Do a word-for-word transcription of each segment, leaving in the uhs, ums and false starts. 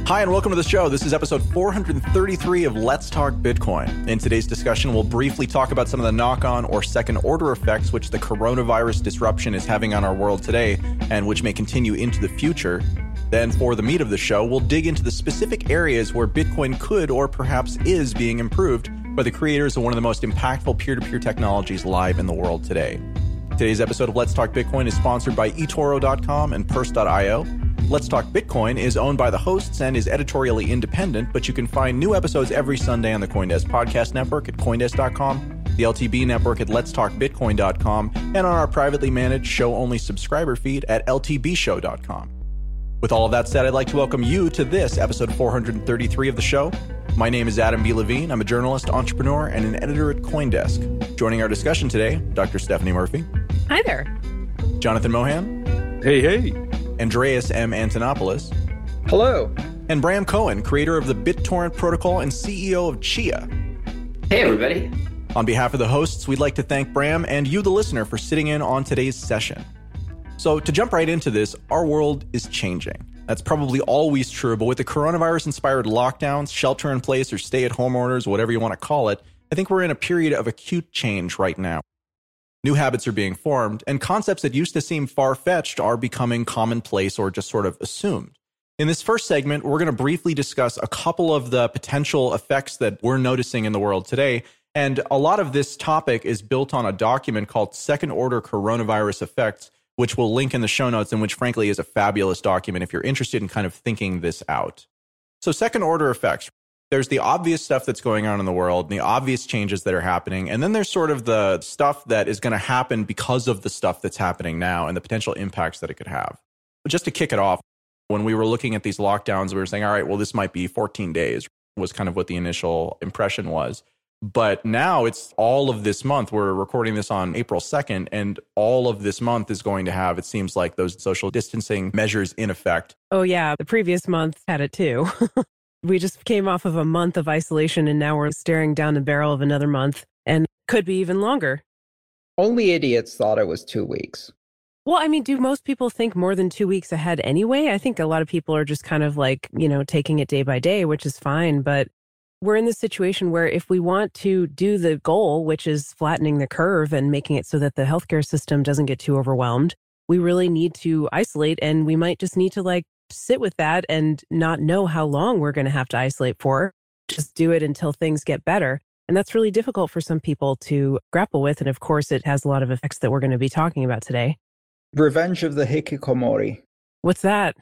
Hi, and welcome to the show. This is episode four hundred thirty-three of Let's Talk Bitcoin. In today's discussion, we'll briefly talk about some of the knock-on or second-order effects which the coronavirus disruption is having on our world today, and which may continue into the future. Then, for the meat of the show, we'll dig into the specific areas where Bitcoin could or perhaps is being improved by the creators of one of the most impactful peer-to-peer technologies live in the world today. Today's episode of Let's Talk Bitcoin is sponsored by eToro dot com and Purse dot io. Let's Talk Bitcoin is owned by the hosts and is editorially independent, but you can find new episodes every Sunday on the CoinDesk Podcast Network at coindesk dot com, the L T B Network at lets talk bitcoin dot com, and on our privately managed show-only subscriber feed at L T B show dot com. With all of that said, I'd like to welcome you to this episode four hundred thirty-three of the show. My name is Adam B. Levine. I'm a journalist, entrepreneur, and an editor at CoinDesk. Joining our discussion today, Doctor Stephanie Murphy. Hi there. Jonathan Mohan. Hey, hey. Andreas M. Antonopoulos. Hello. And Bram Cohen, creator of the BitTorrent protocol and C E O of Chia. Hey, everybody. On behalf of the hosts, we'd like to thank Bram and you, the listener, for sitting in on today's session. So to jump right into this, our world is changing. That's probably always true, but with the coronavirus-inspired lockdowns, shelter-in-place, or stay-at-home orders, whatever you want to call it, I think we're in a period of acute change right now. New habits are being formed, and concepts that used to seem far-fetched are becoming commonplace or just sort of assumed. In this first segment, we're going to briefly discuss a couple of the potential effects that we're noticing in the world today, and a lot of this topic is built on a document called Second-Order Coronavirus Effects, which we'll link in the show notes, and which frankly is a fabulous document if you're interested in kind of thinking this out. So second-order effects. There's the obvious stuff that's going on in the world, and the obvious changes that are happening. And then there's sort of the stuff that is going to happen because of the stuff that's happening now and the potential impacts that it could have. But just to kick it off, when we were looking at these lockdowns, we were saying, all right, well, this might be fourteen days, was kind of what the initial impression was. But now it's all of this month. We're recording this on April second, and all of this month is going to have, it seems like, those social distancing measures in effect. Oh, yeah. The previous month had it too. We just came off of a month of isolation, and now we're staring down the barrel of another month, and could be even longer. Only idiots thought it was two weeks. Well, I mean, do most people think more than two weeks ahead anyway? I think a lot of people are just kind of like, you know, taking it day by day, which is fine. But we're in this situation where if we want to do the goal, which is flattening the curve and making it so that the healthcare system doesn't get too overwhelmed, we really need to isolate, and we might just need to like sit with that and not know how long we're going to have to isolate for. Just do it until things get better. And that's really difficult for some people to grapple with. And of course, it has a lot of effects that we're going to be talking about today. Revenge of the hikikomori. What's that?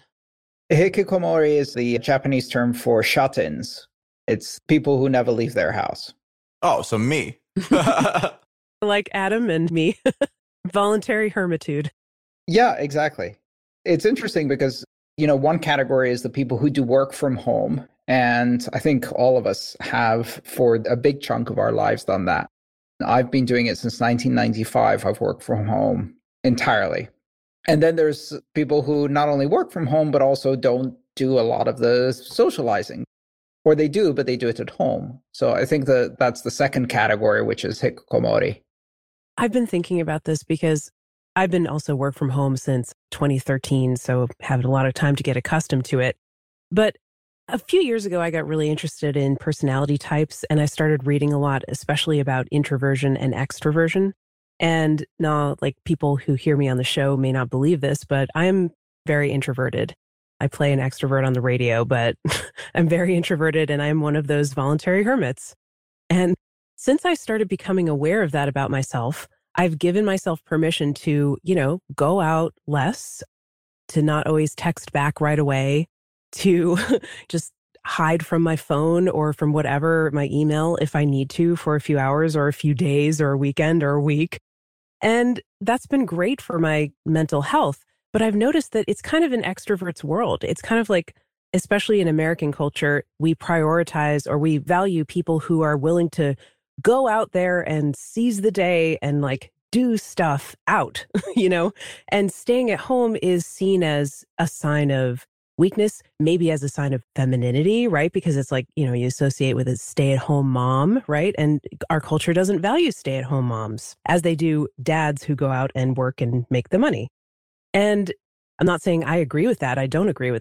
Hikikomori is the Japanese term for shut-ins. It's people who never leave their house. Oh, so me. Like Adam and me. Voluntary hermitude. Yeah, exactly. It's interesting because, you know, one category is the people who do work from home. And I think all of us have, for a big chunk of our lives, done that. I've been doing it since nineteen ninety-five. I've worked from home entirely. And then there's people who not only work from home, but also don't do a lot of the socializing. Or they do, but they do it at home. So I think that that's the second category, which is hikikomori. I've been thinking about this because I've been also work from home since twenty thirteen, so having a lot of time to get accustomed to it. But a few years ago, I got really interested in personality types, and I started reading a lot, especially about introversion and extroversion. And now, like, people who hear me on the show may not believe this, but I'm very introverted. I play an extrovert on the radio, but I'm very introverted, and I'm one of those voluntary hermits. And since I started becoming aware of that about myself, I've given myself permission to, you know, go out less, to not always text back right away, to just hide from my phone or from whatever, my email, if I need to, for a few hours or a few days or a weekend or a week. And that's been great for my mental health. But I've noticed that it's kind of an extrovert's world. It's kind of like, especially in American culture, we prioritize or we value people who are willing to go out there and seize the day and like do stuff out, you know, and staying at home is seen as a sign of weakness, maybe as a sign of femininity, right? Because it's like, you know, you associate with a stay-at-home mom, right? And our culture doesn't value stay-at-home moms as they do dads who go out and work and make the money. And I'm not saying I agree with that. I don't agree with it.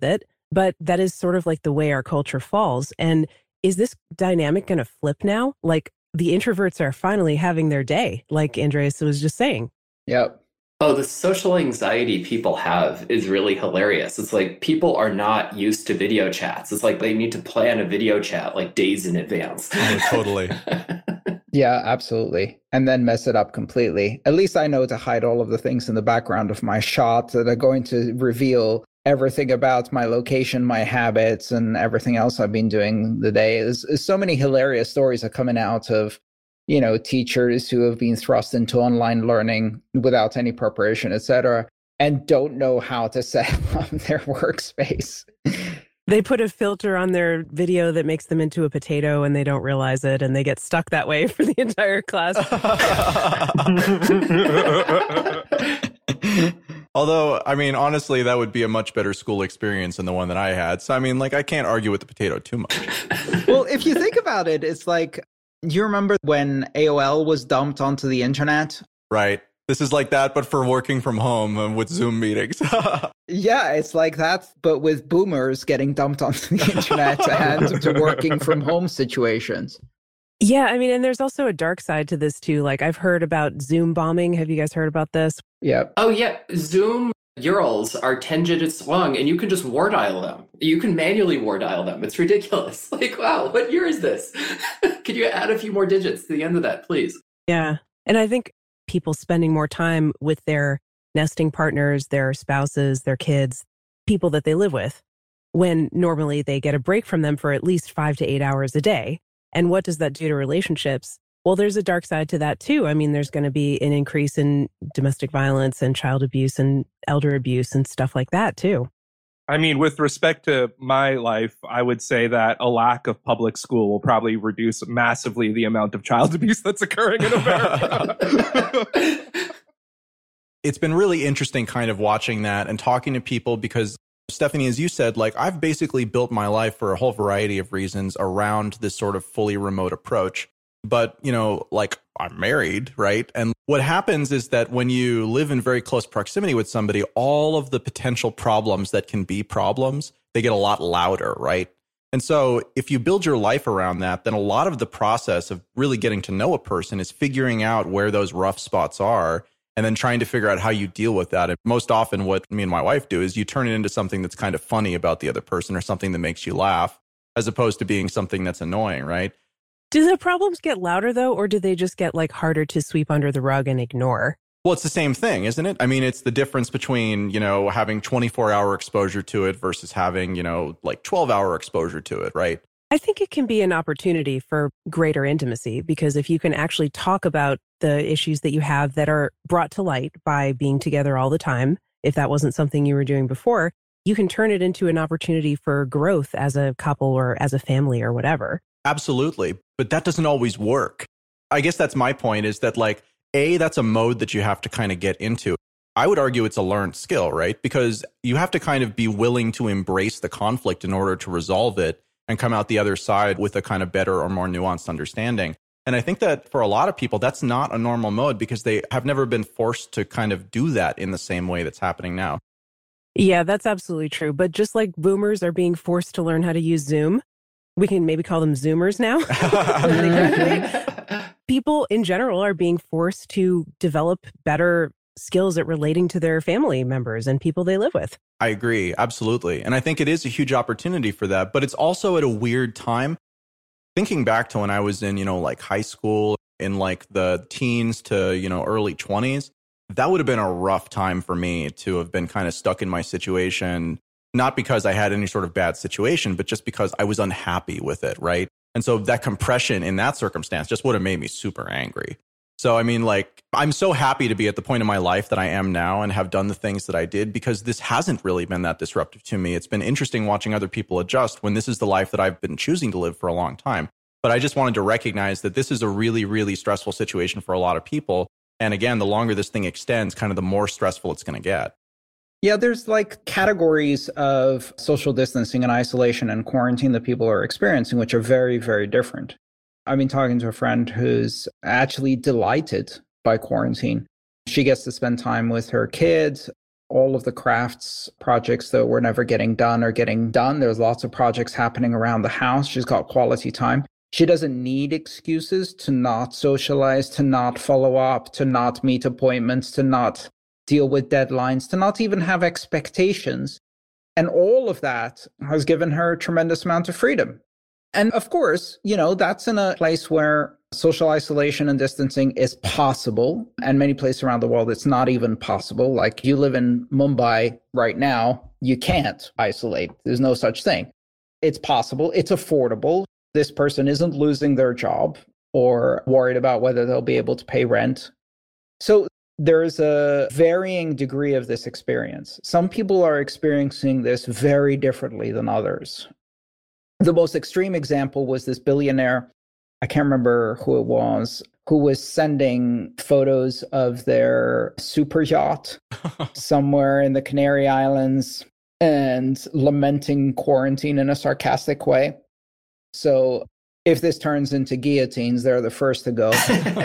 But that is sort of like the way our culture falls. And is this dynamic going to flip now? Like the introverts are finally having their day, like Andreas was just saying. Yep. Oh, the social anxiety people have is really hilarious. It's like people are not used to video chats. It's like they need to plan a video chat like days in advance. Oh, totally. Yeah, absolutely. And then mess it up completely. At least I know to hide all of the things in the background of my shot that are going to reveal everything about my location, my habits, and everything else I've been doing the day. There's, there's so many hilarious stories are coming out of, you know, teachers who have been thrust into online learning without any preparation, et cetera, and don't know how to set up their workspace. They put a filter on their video that makes them into a potato and they don't realize it, and they get stuck that way for the entire class. Although, I mean, honestly, that would be a much better school experience than the one that I had. So, I mean, like, I can't argue with the potato too much. Well, if you think about it, it's like, you remember when A O L was dumped onto the internet? Right. This is like that, but for working from home and with Zoom meetings. Yeah, it's like that, but with boomers getting dumped onto the internet and to working from home situations. Yeah, I mean, and there's also a dark side to this too. Like I've heard about Zoom bombing. Have you guys heard about this? Yeah. Oh, yeah. Zoom U R Ls are ten digits long and you can just war dial them. You can manually war dial them. It's ridiculous. Like, wow, what year is this? Could you add a few more digits to the end of that, please? Yeah. And I think people spending more time with their nesting partners, their spouses, their kids, people that they live with, when normally they get a break from them for at least five to eight hours a day. And what does that do to relationships? Well, there's a dark side to that too. I mean, there's going to be an increase in domestic violence and child abuse and elder abuse and stuff like that too. I mean, with respect to my life, I would say that a lack of public school will probably reduce massively the amount of child abuse that's occurring in America. It's been really interesting kind of watching that and talking to people because, Stephanie, as you said, like I've basically built my life for a whole variety of reasons around this sort of fully remote approach. But, you know, like I'm married, right? And what happens is that when you live in very close proximity with somebody, all of the potential problems that can be problems, they get a lot louder, right? And so if you build your life around that, then a lot of the process of really getting to know a person is figuring out where those rough spots are and then trying to figure out how you deal with that. And most often what me and my wife do is you turn it into something that's kind of funny about the other person or something that makes you laugh, as opposed to being something that's annoying, right? Do the problems get louder though, or do they just get like harder to sweep under the rug and ignore? Well, it's the same thing, isn't it? I mean, it's the difference between, you know, having twenty-four hour exposure to it versus having, you know, like twelve hour exposure to it, right? I think it can be an opportunity for greater intimacy because if you can actually talk about the issues that you have that are brought to light by being together all the time, if that wasn't something you were doing before, you can turn it into an opportunity for growth as a couple or as a family or whatever. Absolutely. But that doesn't always work. I guess that's my point is that like, A, that's a mode that you have to kind of get into. I would argue it's a learned skill, right? Because you have to kind of be willing to embrace the conflict in order to resolve it and come out the other side with a kind of better or more nuanced understanding. And I think that for a lot of people, that's not a normal mode because they have never been forced to kind of do that in the same way that's happening now. Yeah, that's absolutely true. But just like boomers are being forced to learn how to use Zoom, we can maybe call them Zoomers now. People in general are being forced to develop better skills at relating to their family members and people they live with. I agree. Absolutely. And I think it is a huge opportunity for that. But it's also at a weird time. Thinking back to when I was in, you know, like high school, in like the teens to, you know, early twenties, that would have been a rough time for me to have been kind of stuck in my situation. Not because I had any sort of bad situation, but just because I was unhappy with it, right? And so that compression in that circumstance just would have made me super angry. So, I mean, like, I'm so happy to be at the point in my life that I am now and have done the things that I did because this hasn't really been that disruptive to me. It's been interesting watching other people adjust when this is the life that I've been choosing to live for a long time. But I just wanted to recognize that this is a really, really stressful situation for a lot of people. And again, the longer this thing extends, kind of the more stressful it's going to get. Yeah, there's like categories of social distancing and isolation and quarantine that people are experiencing, which are very, very different. I've been talking to a friend who's actually delighted by quarantine. She gets to spend time with her kids. all of the crafts projects that were never getting done are getting done. There's lots of projects happening around the house. She's got quality time. She doesn't need excuses to not socialize, to not follow up, to not meet appointments, to not deal with deadlines, to not even have expectations. And all of that has given her a tremendous amount of freedom. And of course, you know, that's in a place where social isolation and distancing is possible. And many places around the world, it's not even possible. Like you live in Mumbai right now, you can't isolate. There's no such thing. It's possible. It's affordable. This person isn't losing their job or worried about whether they'll be able to pay rent. So there's a varying degree of this experience. Some people are experiencing this very differently than others. The most extreme example was this billionaire, I can't remember who it was, who was sending photos of their super yacht somewhere in the Canary Islands and lamenting quarantine in a sarcastic way. So if this turns into guillotines, they're the first to go.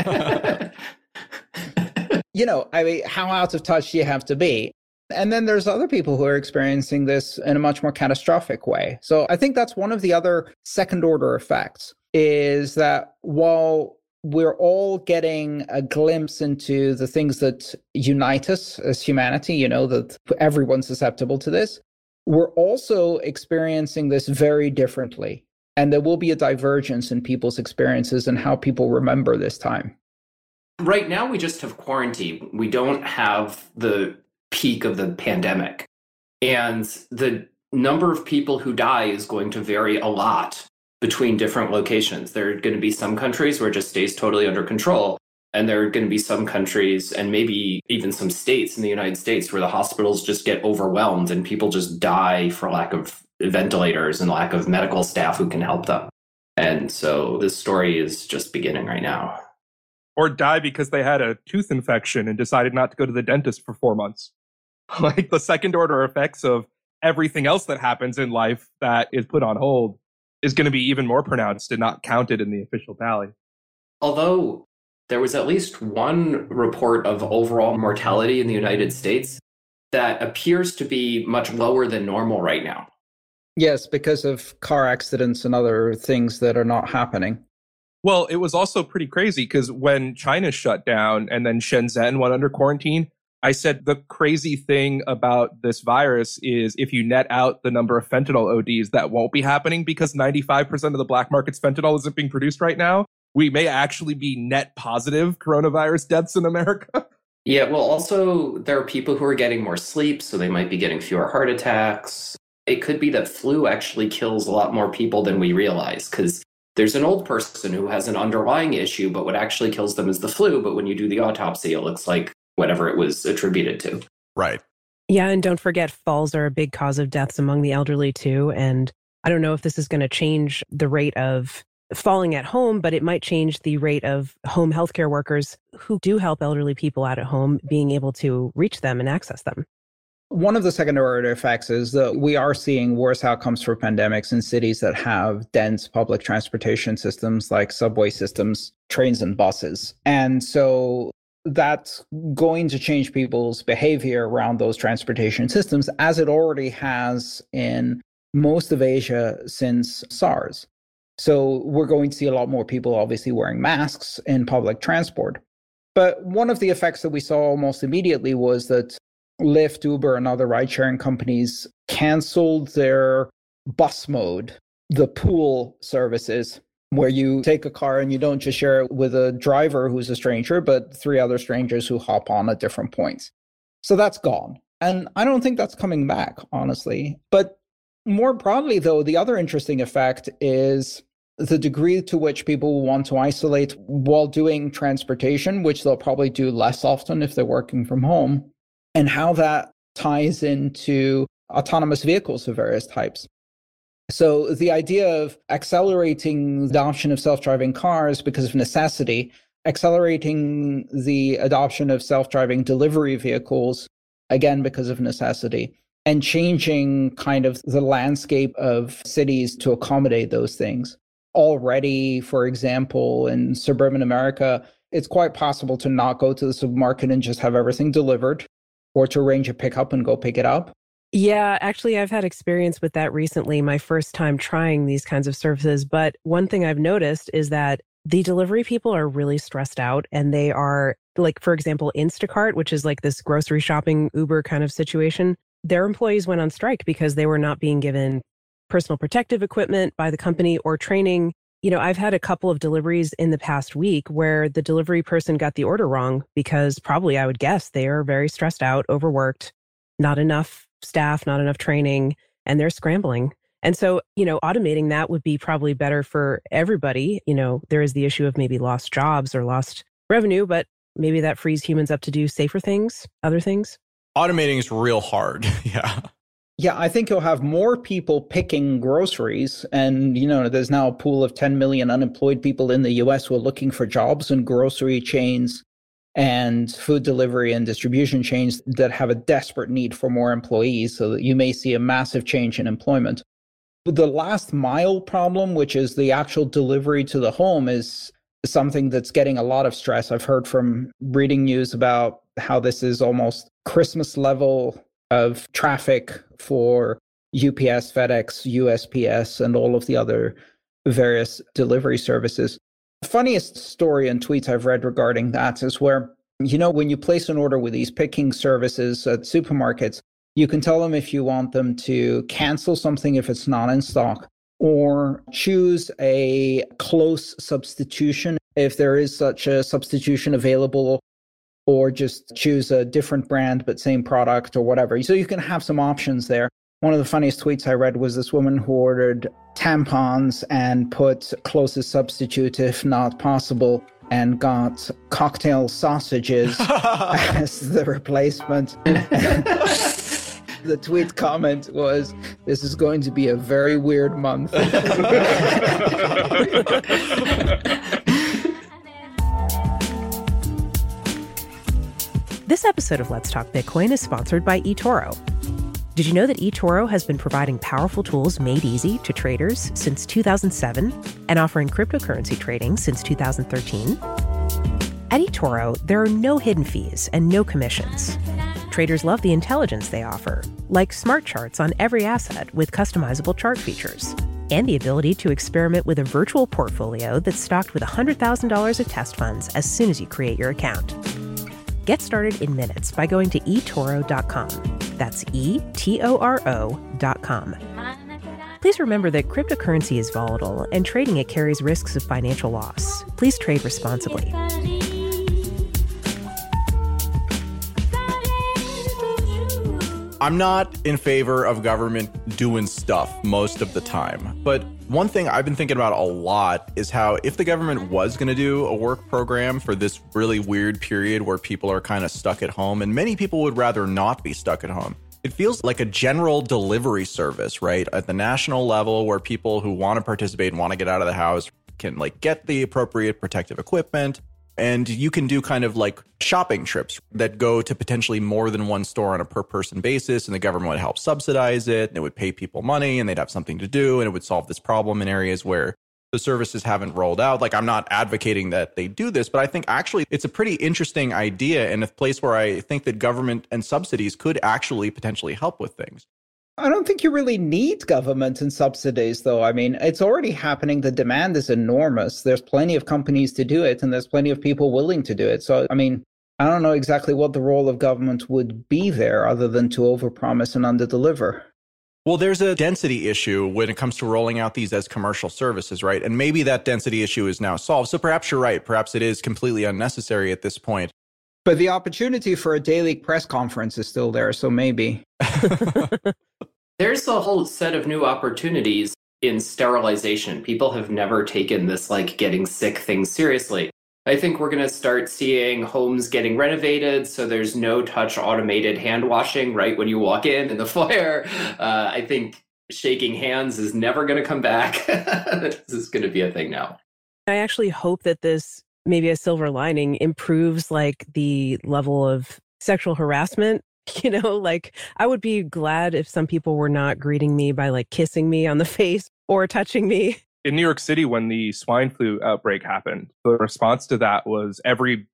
You know, I mean, how out of touch do you have to be? And then there's other people who are experiencing this in a much more catastrophic way. So I think that's one of the other second order effects, is that while we're all getting a glimpse into the things that unite us as humanity, you know, that everyone's susceptible to this, we're also experiencing this very differently. And there will be a divergence in people's experiences and how people remember this time. Right now, we just have quarantine. We don't have the peak of the pandemic. And the number of people who die is going to vary a lot between different locations. There are going to be some countries where it just stays totally under control. And there are going to be some countries and maybe even some states in the United States where the hospitals just get overwhelmed and people just die for lack of ventilators and lack of medical staff who can help them. And so this story is just beginning right now. Or die because they had a tooth infection and decided not to go to the dentist for four months. Like the second order effects of everything else that happens in life that is put on hold is going to be even more pronounced and not counted in the official tally. Although there was at least one report of overall mortality in the United States that appears to be much lower than normal right now. Yes, because of car accidents and other things that are not happening. Well, it was also pretty crazy because when China shut down and then Shenzhen went under quarantine, I said the crazy thing about this virus is if you net out the number of fentanyl O Ds, that won't be happening because ninety-five percent of the black market's fentanyl isn't being produced right now. We may actually be net positive coronavirus deaths in America. Yeah, well, also there are people who are getting more sleep, so they might be getting fewer heart attacks. It could be that flu actually kills a lot more people than we realize because there's an old person who has an underlying issue, but what actually kills them is the flu. But when you do the autopsy, it looks like whatever it was attributed to. Right. Yeah, and don't forget, falls are a big cause of deaths among the elderly too. And I don't know if this is going to change the rate of falling at home, but it might change the rate of home healthcare workers who do help elderly people out at home being able to reach them and access them. One of the secondary effects is that we are seeing worse outcomes for pandemics in cities that have dense public transportation systems like subway systems, trains and buses. And so that's going to change people's behavior around those transportation systems, as it already has in most of Asia since SARS. So we're going to see a lot more people obviously wearing masks in public transport. But one of the effects that we saw almost immediately was that Lyft, Uber, and other ride-sharing companies canceled their bus mode, the pool services, where you take a car and you don't just share it with a driver who's a stranger, but three other strangers who hop on at different points. So that's gone. And I don't think that's coming back, honestly. But more broadly, though, the other interesting effect is the degree to which people will want to isolate while doing transportation, which they'll probably do less often if they're working from home, and how that ties into autonomous vehicles of various types. So the idea of accelerating the adoption of self-driving cars because of necessity, accelerating the adoption of self-driving delivery vehicles, again, because of necessity, and changing kind of the landscape of cities to accommodate those things. Already, for example, in suburban America, it's quite possible to not go to the supermarket and just have everything delivered. or to arrange a pickup and go pick it up? Yeah, actually, I've had experience with that recently, my first time trying these kinds of services. But one thing I've noticed is that the delivery people are really stressed out, and they are, like, for example, Instacart, which is like this grocery shopping Uber kind of situation. Their employees went on strike because they were not being given personal protective equipment by the company or training. You know, I've had a couple of deliveries in the past week where the delivery person got the order wrong because probably, I would guess, they are very stressed out, overworked, not enough staff, not enough training, and they're scrambling. And so, you know, automating that would be probably better for everybody. You know, there is the issue of maybe lost jobs or lost revenue, but maybe that frees humans up to do safer things, other things. Automating is real hard. Yeah. Yeah, I think you'll have more people picking groceries. And, you know, there's now a pool of ten million unemployed people in the U S who are looking for jobs in grocery chains and food delivery and distribution chains that have a desperate need for more employees. So that you may see a massive change in employment. But the last mile problem, which is the actual delivery to the home, is something that's getting a lot of stress. I've heard from reading news about how this is almost Christmas level of traffic for U P S, FedEx, U S P S, and all of the other various delivery services. The funniest story and tweets I've read regarding that is where, you know, when you place an order with these picking services at supermarkets, you can tell them if you want them to cancel something if it's not in stock, or choose a close substitution if there is such a substitution available, or just choose a different brand but same product or whatever. So you can have some options there. One of the funniest tweets I read was this woman who ordered tampons and put closest substitute if not possible, and got cocktail sausages as the replacement. The tweet comment was, "This is going to be a very weird month." This episode of Let's Talk Bitcoin is sponsored by eToro. Did you know that eToro has been providing powerful tools made easy to traders since two thousand seven and offering cryptocurrency trading since two thousand thirteen? At eToro, there are no hidden fees and no commissions. Traders love the intelligence they offer, like smart charts on every asset with customizable chart features, and the ability to experiment with a virtual portfolio that's stocked with one hundred thousand dollars of test funds as soon as you create your account. Get started in minutes by going to e toro dot com. That's E T O R O dot com. Please remember that cryptocurrency is volatile and trading it carries risks of financial loss. Please trade responsibly. I'm not in favor of government doing stuff most of the time. But one thing I've been thinking about a lot is how if the government was going to do a work program for this really weird period where people are kind of stuck at home, and many people would rather not be stuck at home, it feels like a general delivery service, right? At the national level where people who want to participate and want to get out of the house can like get the appropriate protective equipment. And you can do kind of like shopping trips that go to potentially more than one store on a per person basis, and the government would help subsidize it, and it would pay people money, and they'd have something to do, and it would solve this problem in areas where the services haven't rolled out. Like, I'm not advocating that they do this, but I think actually it's a pretty interesting idea and a place where I think that government and subsidies could actually potentially help with things. I don't think you really need government and subsidies, though. I mean, it's already happening. The demand is enormous. There's plenty of companies to do it, and there's plenty of people willing to do it. So, I mean, I don't know exactly what the role of government would be there other than to overpromise and underdeliver. Well, there's a density issue when it comes to rolling out these as commercial services, right? And maybe that density issue is now solved. So perhaps you're right. Perhaps it is completely unnecessary at this point. But the opportunity for a daily press conference is still there, so maybe. There's a whole set of new opportunities in sterilization. People have never taken this like getting sick thing seriously. I think we're going to start seeing homes getting renovated, so there's no touch automated hand washing right when you walk in in the foyer. Uh, I think shaking hands is never going to come back. This is going to be a thing now. I actually hope that this, maybe a silver lining, improves like the level of sexual harassment. You know, like I would be glad if some people were not greeting me by like kissing me on the face or touching me. In New York City, when the swine flu outbreak happened, the response to that was every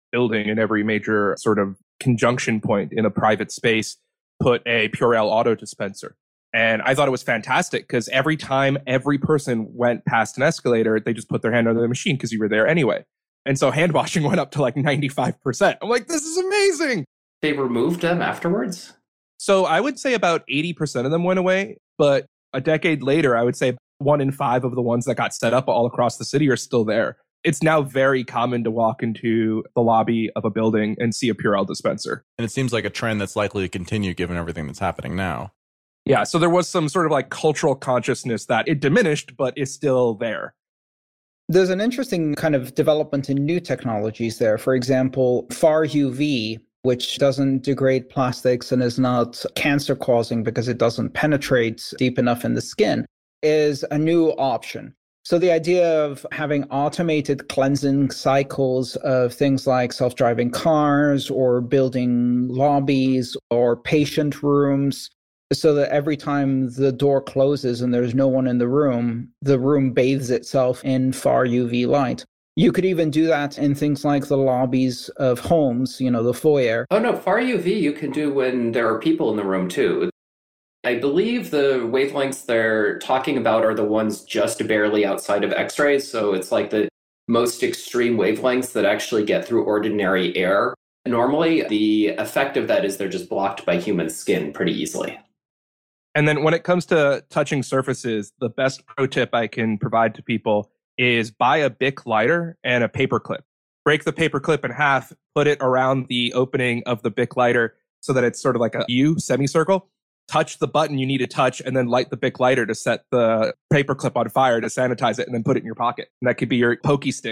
building, in every major sort of conjunction point in a private space, put a Purell auto dispenser. And I thought it was fantastic because every time every person went past an escalator, they just put their hand under the machine because you were there anyway. And so hand washing went up to like ninety-five percent. I'm like, this is amazing. They removed them afterwards? So I would say about eighty percent of them went away. But a decade later, I would say one in five of the ones that got set up all across the city are still there. It's now very common to walk into the lobby of a building and see a Purell dispenser. And it seems like a trend that's likely to continue given everything that's happening now. Yeah, so there was some sort of like cultural consciousness that it diminished, but is still there. There's an interesting kind of development in new technologies there. For example, far U V, which doesn't degrade plastics and is not cancer causing because it doesn't penetrate deep enough in the skin, is a new option. So the idea of having automated cleansing cycles of things like self-driving cars or building lobbies or patient rooms, so that every time the door closes and there's no one in the room, the room bathes itself in far U V light. You could even do that in things like the lobbies of homes, you know, the foyer. Oh no, far U V you can do when there are people in the room too. I believe the wavelengths they're talking about are the ones just barely outside of X-rays. So it's like the most extreme wavelengths that actually get through ordinary air. Normally, the effect of that is they're just blocked by human skin pretty easily. And then when it comes to touching surfaces, the best pro tip I can provide to people is buy a Bic lighter and a paper clip. Break the paper clip in half, put it around the opening of the Bic lighter so that it's sort of like a U semicircle. Touch the button you need to touch and then light the Bic lighter to set the paper clip on fire to sanitize it and then put it in your pocket. And that could be your pokey stick.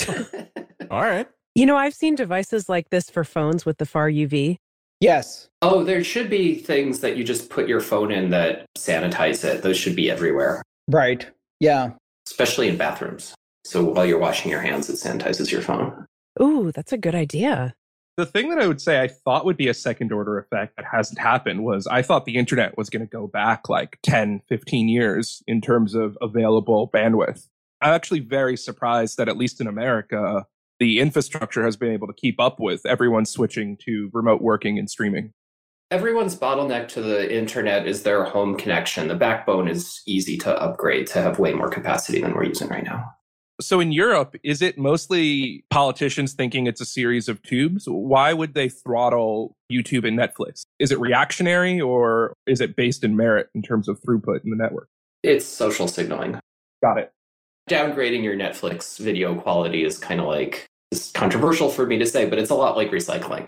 All right. You know, I've seen devices like this for phones with the far U V. Yes. Oh, there should be things that you just put your phone in that sanitize it. Those should be everywhere. Right. Yeah. Especially in bathrooms. So while you're washing your hands, it sanitizes your phone. Ooh, that's a good idea. The thing that I would say I thought would be a second order effect that hasn't happened was I thought the internet was going to go back like ten, fifteen years in terms of available bandwidth. I'm actually very surprised that at least in America, the infrastructure has been able to keep up with everyone switching to remote working and streaming. Everyone's bottleneck to the internet is their home connection. The backbone is easy to upgrade to have way more capacity than we're using right now. So in Europe, is it mostly politicians thinking it's a series of tubes? Why would they throttle YouTube and Netflix? Is it reactionary or is it based in merit in terms of throughput in the network? It's social signaling. Got it. Downgrading your Netflix video quality is kind of like, it's controversial for me to say, but it's a lot like recycling.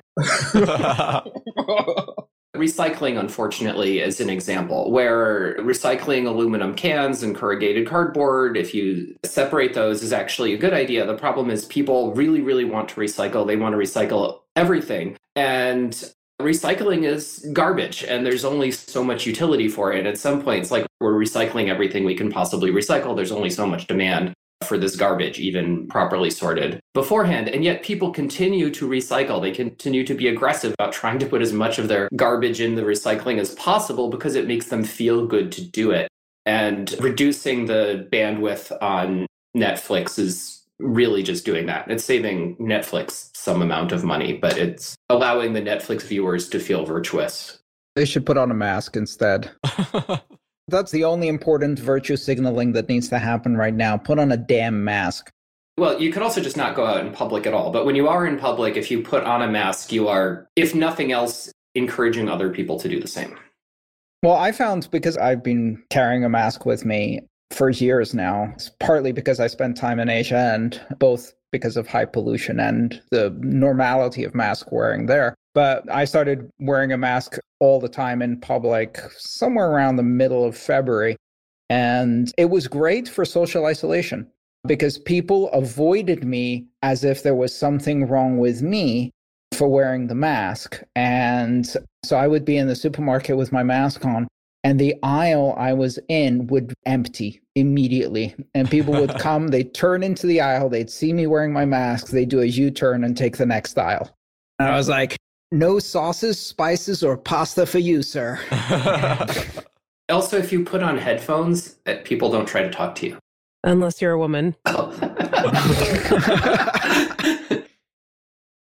Recycling, unfortunately, is an example where recycling aluminum cans and corrugated cardboard, if you separate those, is actually a good idea. The problem is people really, really want to recycle. They want to recycle everything. And recycling is garbage, and there's only so much utility for it. At some point, it's like we're recycling everything we can possibly recycle. There's only so much demand for this garbage, even properly sorted beforehand. And yet people continue to recycle. They continue to be aggressive about trying to put as much of their garbage in the recycling as possible because it makes them feel good to do it. And reducing the bandwidth on Netflix is really just doing that. It's saving Netflix some amount of money, but it's allowing the Netflix viewers to feel virtuous. They should put on a mask instead. That's the only important virtue signaling that needs to happen right now. Put on a damn mask. Well, you could also just not go out in public at all. But when you are in public, if you put on a mask, you are, if nothing else, encouraging other people to do the same. Well, I found, because I've been carrying a mask with me for years now, it's partly because I spent time in Asia and both because of high pollution and the normality of mask wearing there. But I started wearing a mask all the time in public somewhere around the middle of February. And it was great for social isolation because people avoided me as if there was something wrong with me for wearing the mask. And so I would be in the supermarket with my mask on, and the aisle I was in would empty immediately. And people would come, they'd turn into the aisle, they'd see me wearing my mask, they'd do a U-turn and take the next aisle. And I was like, no sauces, spices, or pasta for you, sir. Also, if you put on headphones, people don't try to talk to you. Unless you're a woman. Oh.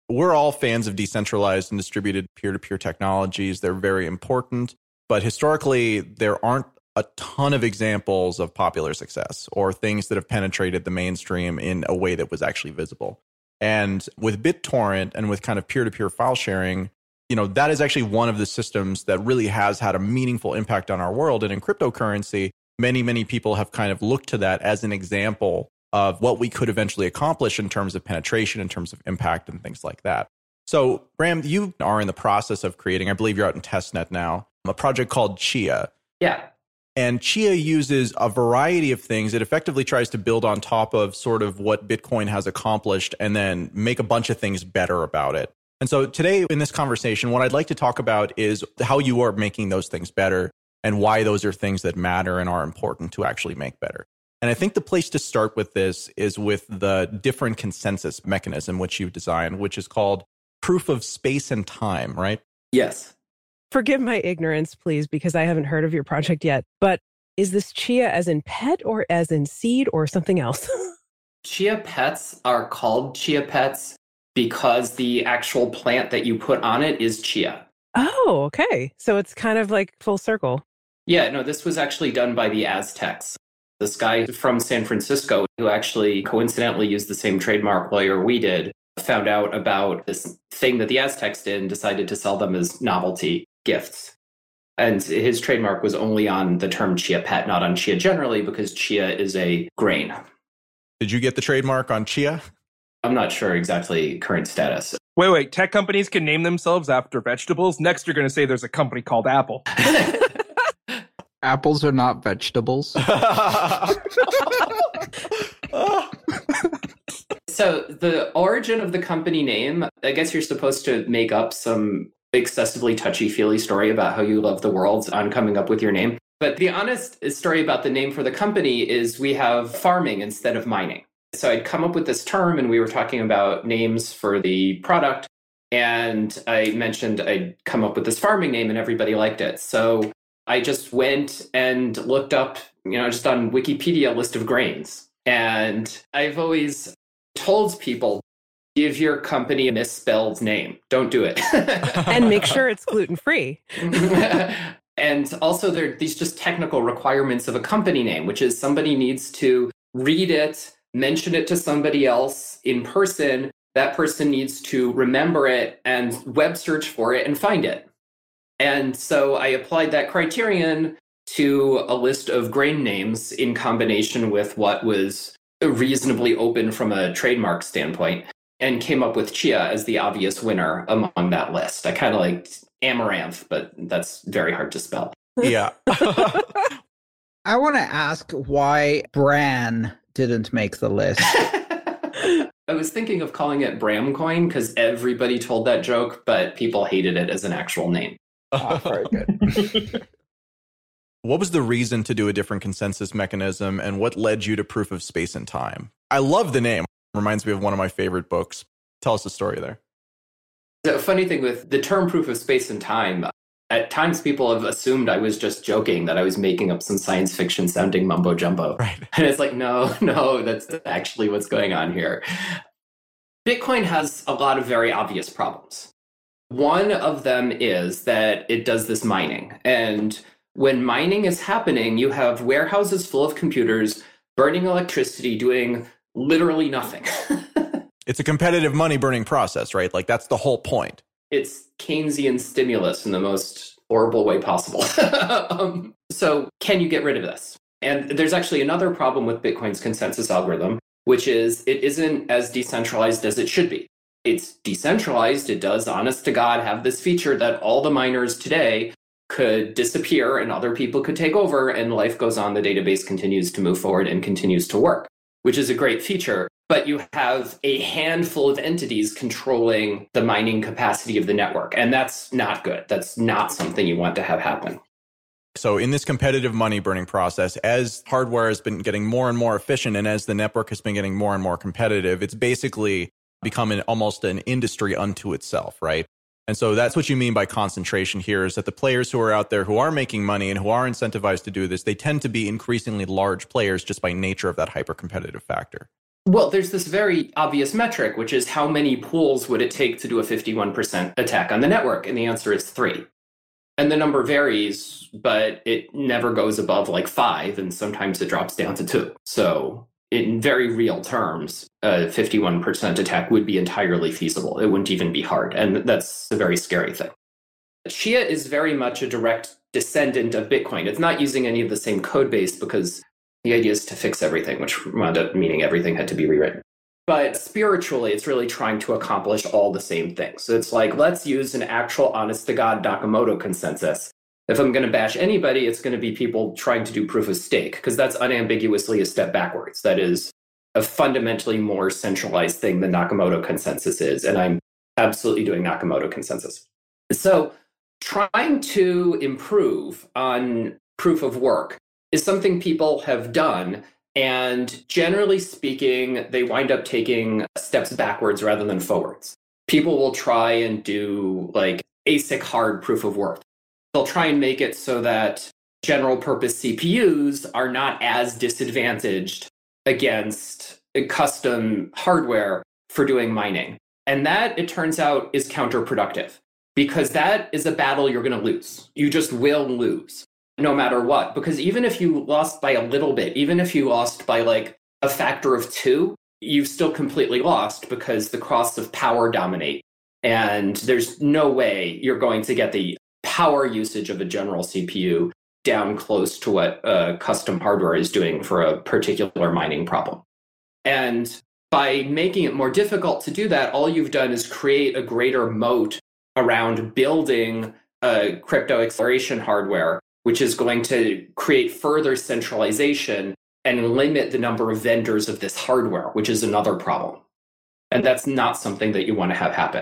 we're all fans of decentralized and distributed peer-to-peer technologies. They're very important. But historically, there aren't a ton of examples of popular success or things that have penetrated the mainstream in a way that was actually visible. And with BitTorrent and with kind of peer-to-peer file sharing, you know, that is actually one of the systems that really has had a meaningful impact on our world. And in cryptocurrency, many, many people have kind of looked to that as an example of what we could eventually accomplish in terms of penetration, in terms of impact and things like that. So, Bram, you are in the process of creating, I believe you're out in testnet now, a project called Chia. Yeah. And Chia uses a variety of things. It effectively tries to build on top of sort of what Bitcoin has accomplished and then make a bunch of things better about it. And so today in this conversation, what I'd like to talk about is how you are making those things better and why those are things that matter and are important to actually make better. And I think the place to start with this is with the different consensus mechanism which you've designed, which is called proof of space and time, right? Yes. Forgive my ignorance, please, because I haven't heard of your project yet. But is this Chia as in pet or as in seed or something else? Chia pets are called Chia pets because the actual plant that you put on it is chia. Oh, okay. So it's kind of like full circle. Yeah, no, this was actually done by the Aztecs. This guy from San Francisco, who actually coincidentally used the same trademark lawyer we did, found out about this thing that the Aztecs did and decided to sell them as novelty gifts. And his trademark was only on the term chia pet, not on chia generally, because chia is a grain. Did you get the trademark on chia? I'm not sure exactly current status. Wait, wait. Tech companies can name themselves after vegetables? Next, you're going to say there's a company called Apple. Apples are not vegetables. So the origin of the company name, I guess you're supposed to make up some excessively touchy-feely story about how you love the world on coming up with your name. But the honest story about the name for the company is we have farming instead of mining. So I'd come up with this term and we were talking about names for the product. And I mentioned I'd come up with this farming name and everybody liked it. So I just went and looked up, you know, just on Wikipedia, a list of grains. And I've always told people, give your company a misspelled name. Don't do it. And make sure it's gluten-free. And also there are these just technical requirements of a company name, which is somebody needs to read it, mention it to somebody else in person. That person needs to remember it and web search for it and find it. And so I applied that criterion to a list of grain names in combination with what was reasonably open from a trademark standpoint and came up with chia as the obvious winner among that list. I kind of liked amaranth, but that's very hard to spell. Yeah. I want to ask why Bran didn't make the list. I was thinking of calling it Bramcoin because everybody told that joke, but people hated it as an actual name. Oh, very good. What was the reason to do a different consensus mechanism and what led you to proof of space and time? I love the name. Reminds me of one of my favorite books. Tell us the story there. The funny thing with the term proof of space and time, at times people have assumed I was just joking, that I was making up some science fiction sounding mumbo jumbo. Right. And it's like, no, no, that's actually what's going on here. Bitcoin has a lot of very obvious problems. One of them is that it does this mining. And when mining is happening, you have warehouses full of computers burning electricity, doing literally nothing. It's a competitive money burning process, right? Like that's the whole point. It's Keynesian stimulus in the most horrible way possible. um, so can you get rid of this? And there's actually another problem with Bitcoin's consensus algorithm, which is it isn't as decentralized as it should be. It's decentralized. It does, honest to God, have this feature that all the miners today could disappear and other people could take over and life goes on. The database continues to move forward and continues to work, which is a great feature. But you have a handful of entities controlling the mining capacity of the network. And that's not good. That's not something you want to have happen. So in this competitive money burning process, as hardware has been getting more and more efficient and as the network has been getting more and more competitive, it's basically become an, almost an industry unto itself, right? And so that's what you mean by concentration here, is that the players who are out there who are making money and who are incentivized to do this, they tend to be increasingly large players just by nature of that hyper-competitive factor. Well, there's this very obvious metric, which is how many pools would it take to do a fifty-one percent attack on the network? And the answer is three. And the number varies, but it never goes above like five, and sometimes it drops down to two. So in very real terms, a fifty-one percent attack would be entirely feasible. It wouldn't even be hard. And that's a very scary thing. Chia is very much a direct descendant of Bitcoin. It's not using any of the same code base because the idea is to fix everything, which wound up meaning everything had to be rewritten. But spiritually, it's really trying to accomplish all the same things. So it's like, let's use an actual honest-to-God Nakamoto consensus. If I'm going to bash anybody, it's going to be people trying to do proof of stake, because that's unambiguously a step backwards. That is a fundamentally more centralized thing than Nakamoto consensus is, and I'm absolutely doing Nakamoto consensus. So trying to improve on proof of work is something people have done, and generally speaking, they wind up taking steps backwards rather than forwards. People will try and do like A S I C hard proof of work. They'll try and make it so that general purpose C P Us are not as disadvantaged against custom hardware for doing mining. And that, it turns out, is counterproductive, because that is a battle you're going to lose. You just will lose, no matter what. Because even if you lost by a little bit, even if you lost by like a factor of two, you've still completely lost because the costs of power dominate. And there's no way you're going to get the power usage of a general C P U down close to what uh, custom hardware is doing for a particular mining problem. And by making it more difficult to do that, all you've done is create a greater moat around building a crypto acceleration hardware, which is going to create further centralization and limit the number of vendors of this hardware, which is another problem. And that's not something that you want to have happen.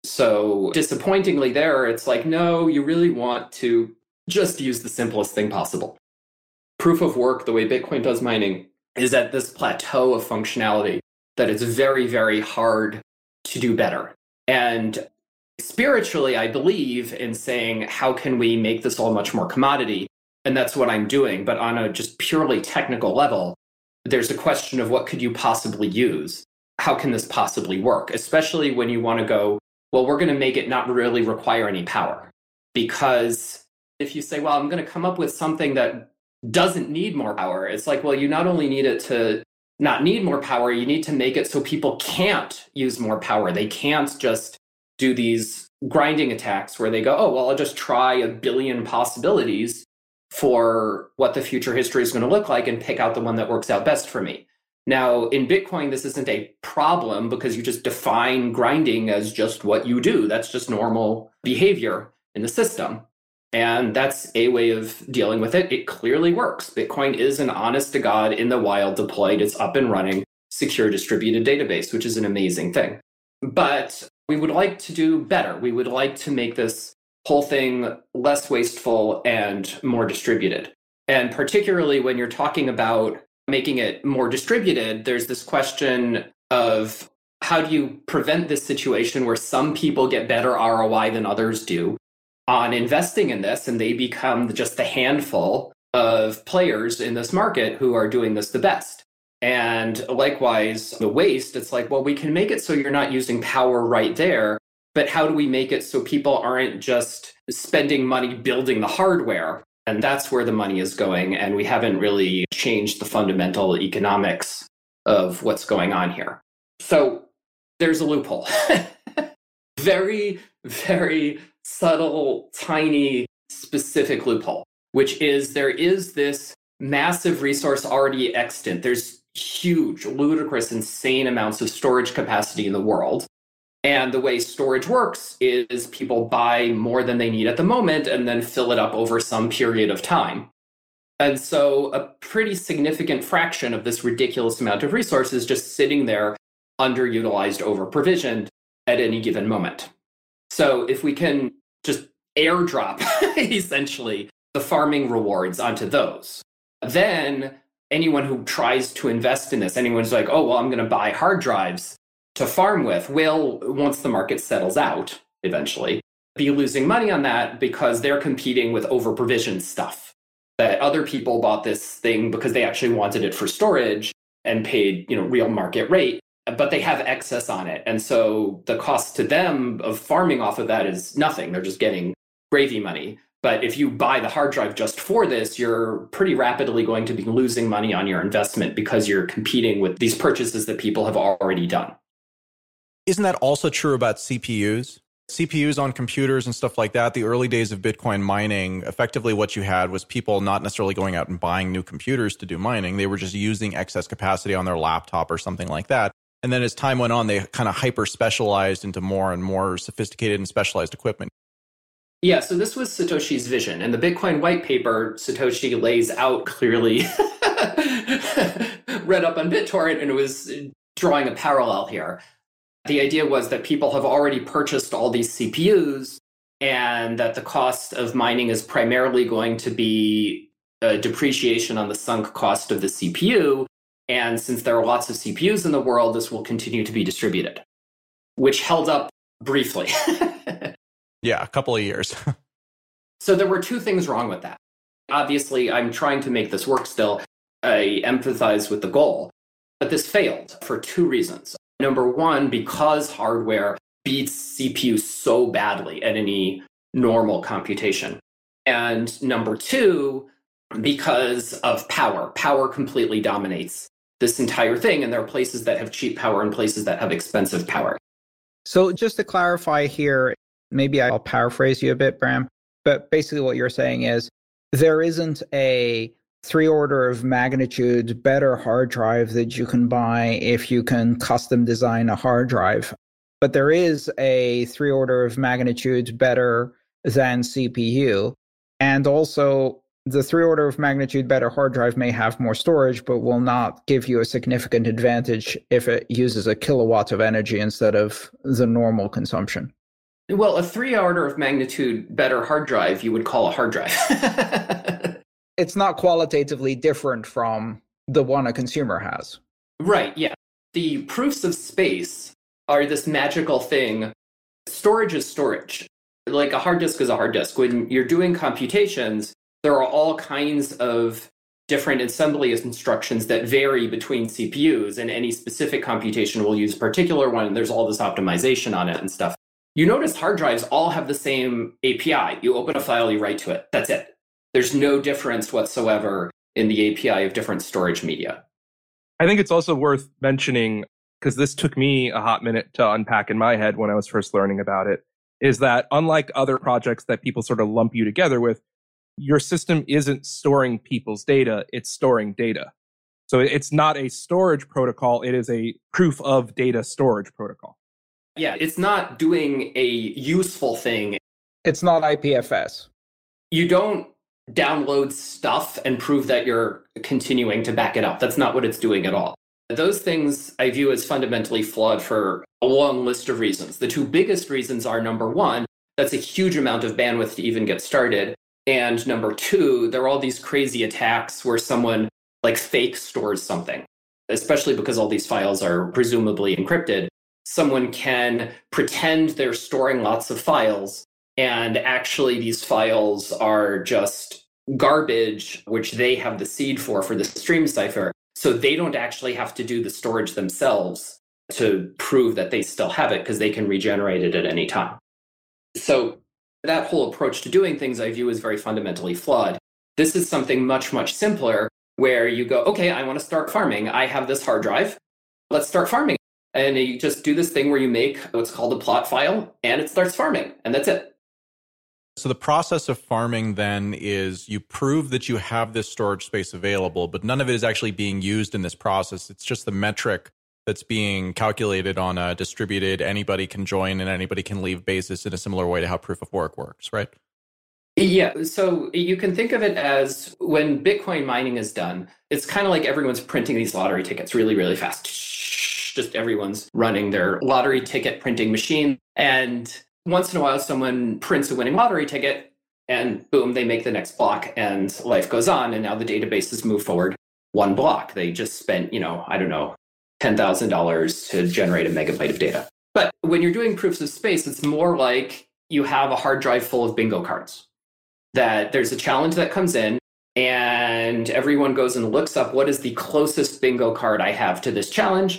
So disappointingly there, it's like, no, you really want to just use the simplest thing possible. Proof of work, the way Bitcoin does mining, is at this plateau of functionality that it's very, very hard to do better. And spiritually, I believe in saying, how can we make this all much more commodity? And that's what I'm doing. But on a just purely technical level, there's a question of what could you possibly use? How can this possibly work? Especially when you want to go, well, we're going to make it not really require any power. Because if you say, well, I'm going to come up with something that doesn't need more power, it's like, well, you not only need it to not need more power, you need to make it so people can't use more power. They can't just do these grinding attacks where they go, oh, well, I'll just try a billion possibilities for what the future history is going to look like and pick out the one that works out best for me. Now, in Bitcoin, this isn't a problem because you just define grinding as just what you do. That's just normal behavior in the system. And that's a way of dealing with it. It clearly works. Bitcoin is an honest to God, in the wild, deployed, it's up and running, secure distributed database, which is an amazing thing. But we would like to do better. We would like to make this whole thing less wasteful and more distributed. And particularly when you're talking about making it more distributed, there's this question of how do you prevent this situation where some people get better R O I than others do on investing in this, and they become just the handful of players in this market who are doing this the best. And likewise, the waste, it's like, well, we can make it so you're not using power right there, but how do we make it so people aren't just spending money building the hardware? And that's where the money is going. And we haven't really changed the fundamental economics of what's going on here. So there's a loophole. Very, very subtle, tiny, specific loophole, which is there is this massive resource already extant. There's huge, ludicrous, insane amounts of storage capacity in the world. And the way storage works is people buy more than they need at the moment and then fill it up over some period of time. And so a pretty significant fraction of this ridiculous amount of resources just sitting there underutilized, over-provisioned at any given moment. So if we can just airdrop, essentially, the farming rewards onto those, then anyone who tries to invest in this, anyone's like, oh, well, I'm going to buy hard drives to farm with, will, once the market settles out, eventually, be losing money on that because they're competing with over-provisioned stuff. That other people bought this thing because they actually wanted it for storage, and paid, you know, real market rate, but they have excess on it. And so the cost to them of farming off of that is nothing. They're just getting gravy money. But if you buy the hard drive just for this, you're pretty rapidly going to be losing money on your investment because you're competing with these purchases that people have already done. Isn't that also true about C P Us? C P Us on computers and stuff like that, the early days of Bitcoin mining, effectively what you had was people not necessarily going out and buying new computers to do mining. They were just using excess capacity on their laptop or something like that. And then as time went on, they kind of hyper specialized into more and more sophisticated and specialized equipment. Yeah, so this was Satoshi's vision. In the Bitcoin white paper, Satoshi lays out clearly, read up on BitTorrent, and it was drawing a parallel here. The idea was that people have already purchased all these C P Us and that the cost of mining is primarily going to be a depreciation on the sunk cost of the C P U. And since there are lots of C P Us in the world, this will continue to be distributed, which held up briefly. Yeah, a couple of years. So there were two things wrong with that. Obviously, I'm trying to make this work still. I empathize with the goal, but this failed for two reasons. Number one, because hardware beats C P U so badly at any normal computation. And number two, because of power. Power completely dominates this entire thing, and there are places that have cheap power and places that have expensive power. So just to clarify here, maybe I'll paraphrase you a bit, Bram, but basically what you're saying is there isn't a three order of magnitude better hard drive that you can buy if you can custom design a hard drive, but there is a three order of magnitude better than C P U. And also the three order of magnitude better hard drive may have more storage, but will not give you a significant advantage if it uses a kilowatt of energy instead of the normal consumption. Well, a three order of magnitude better hard drive, you would call a hard drive. It's not qualitatively different from the one a consumer has. Right, yeah. The proofs of space are this magical thing. Storage is storage. Like a hard disk is a hard disk. When you're doing computations, there are all kinds of different assembly instructions that vary between C P Us, and any specific computation will use a particular one, and there's all this optimization on it and stuff. You notice hard drives all have the same A P I. You open a file, you write to it. That's it. There's no difference whatsoever in the A P I of different storage media. I think it's also worth mentioning, because this took me a hot minute to unpack in my head when I was first learning about it, is that unlike other projects that people sort of lump you together with, your system isn't storing people's data, it's storing data. So it's not a storage protocol, it is a proof of data storage protocol. Yeah, it's not doing a useful thing. It's not I P F S. You don't download stuff and prove that you're continuing to back it up. That's not what it's doing at all. Those things I view as fundamentally flawed for a long list of reasons. The two biggest reasons are, number one, that's a huge amount of bandwidth to even get started. And number two, there are all these crazy attacks where someone like fake stores something, especially because all these files are presumably encrypted. Someone can pretend they're storing lots of files, and actually these files are just garbage, which they have the seed for, for the stream cipher. So they don't actually have to do the storage themselves to prove that they still have it, because they can regenerate it at any time. So that whole approach to doing things I view as very fundamentally flawed. This is something much, much simpler, where you go, okay, I want to start farming. I have this hard drive. Let's start farming. And you just do this thing where you make what's called a plot file, and it starts farming, and that's it. So the process of farming then is you prove that you have this storage space available, but none of it is actually being used in this process. It's just the metric that's being calculated on a distributed, anybody can join and anybody can leave basis in a similar way to how proof of work works, right? Yeah, so you can think of it as when Bitcoin mining is done, it's kind of like everyone's printing these lottery tickets really, really fast. Just everyone's running their lottery ticket printing machine. And once in a while, someone prints a winning lottery ticket and boom, they make the next block and life goes on. And now the databases move forward one block. They just spent, you know, I don't know, ten thousand dollars to generate a megabyte of data. But when you're doing proofs of space, it's more like you have a hard drive full of bingo cards. That there's a challenge that comes in, And everyone goes and looks up what is the closest bingo card I have to this challenge.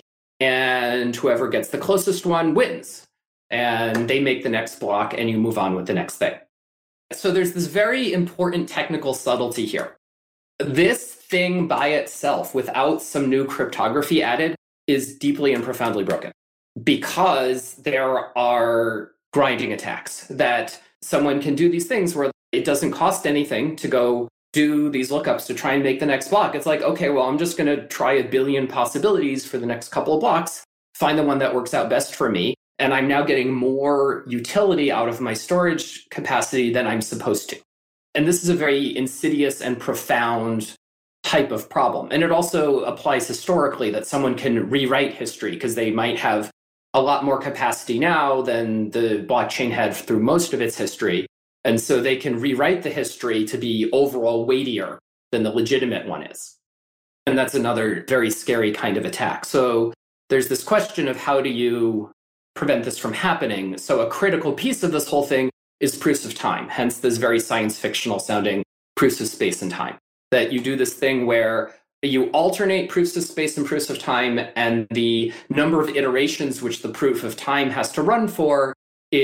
And whoever gets the closest one wins. And they make the next block and you move on with the next thing. So there's this very important technical subtlety here. This thing by itself, without some new cryptography added, is deeply and profoundly broken. Because there are grinding attacks that someone can do these things where it doesn't cost anything to go do these lookups to try and make the next block. It's like, okay, well, I'm just going to try a billion possibilities for the next couple of blocks, find the one that works out best for me. And I'm now getting more utility out of my storage capacity than I'm supposed to. And this is a very insidious and profound type of problem. And it also applies historically that someone can rewrite history because they might have a lot more capacity now than the blockchain had through most of its history. And so they can rewrite the history to be overall weightier than the legitimate one is. And that's another very scary kind of attack. So there's this question of how do you prevent this from happening? So a critical piece of this whole thing is proofs of time, hence this very science fictional sounding proofs of space and time. That you do this thing where you alternate proofs of space and proofs of time, and the number of iterations which the proof of time has to run for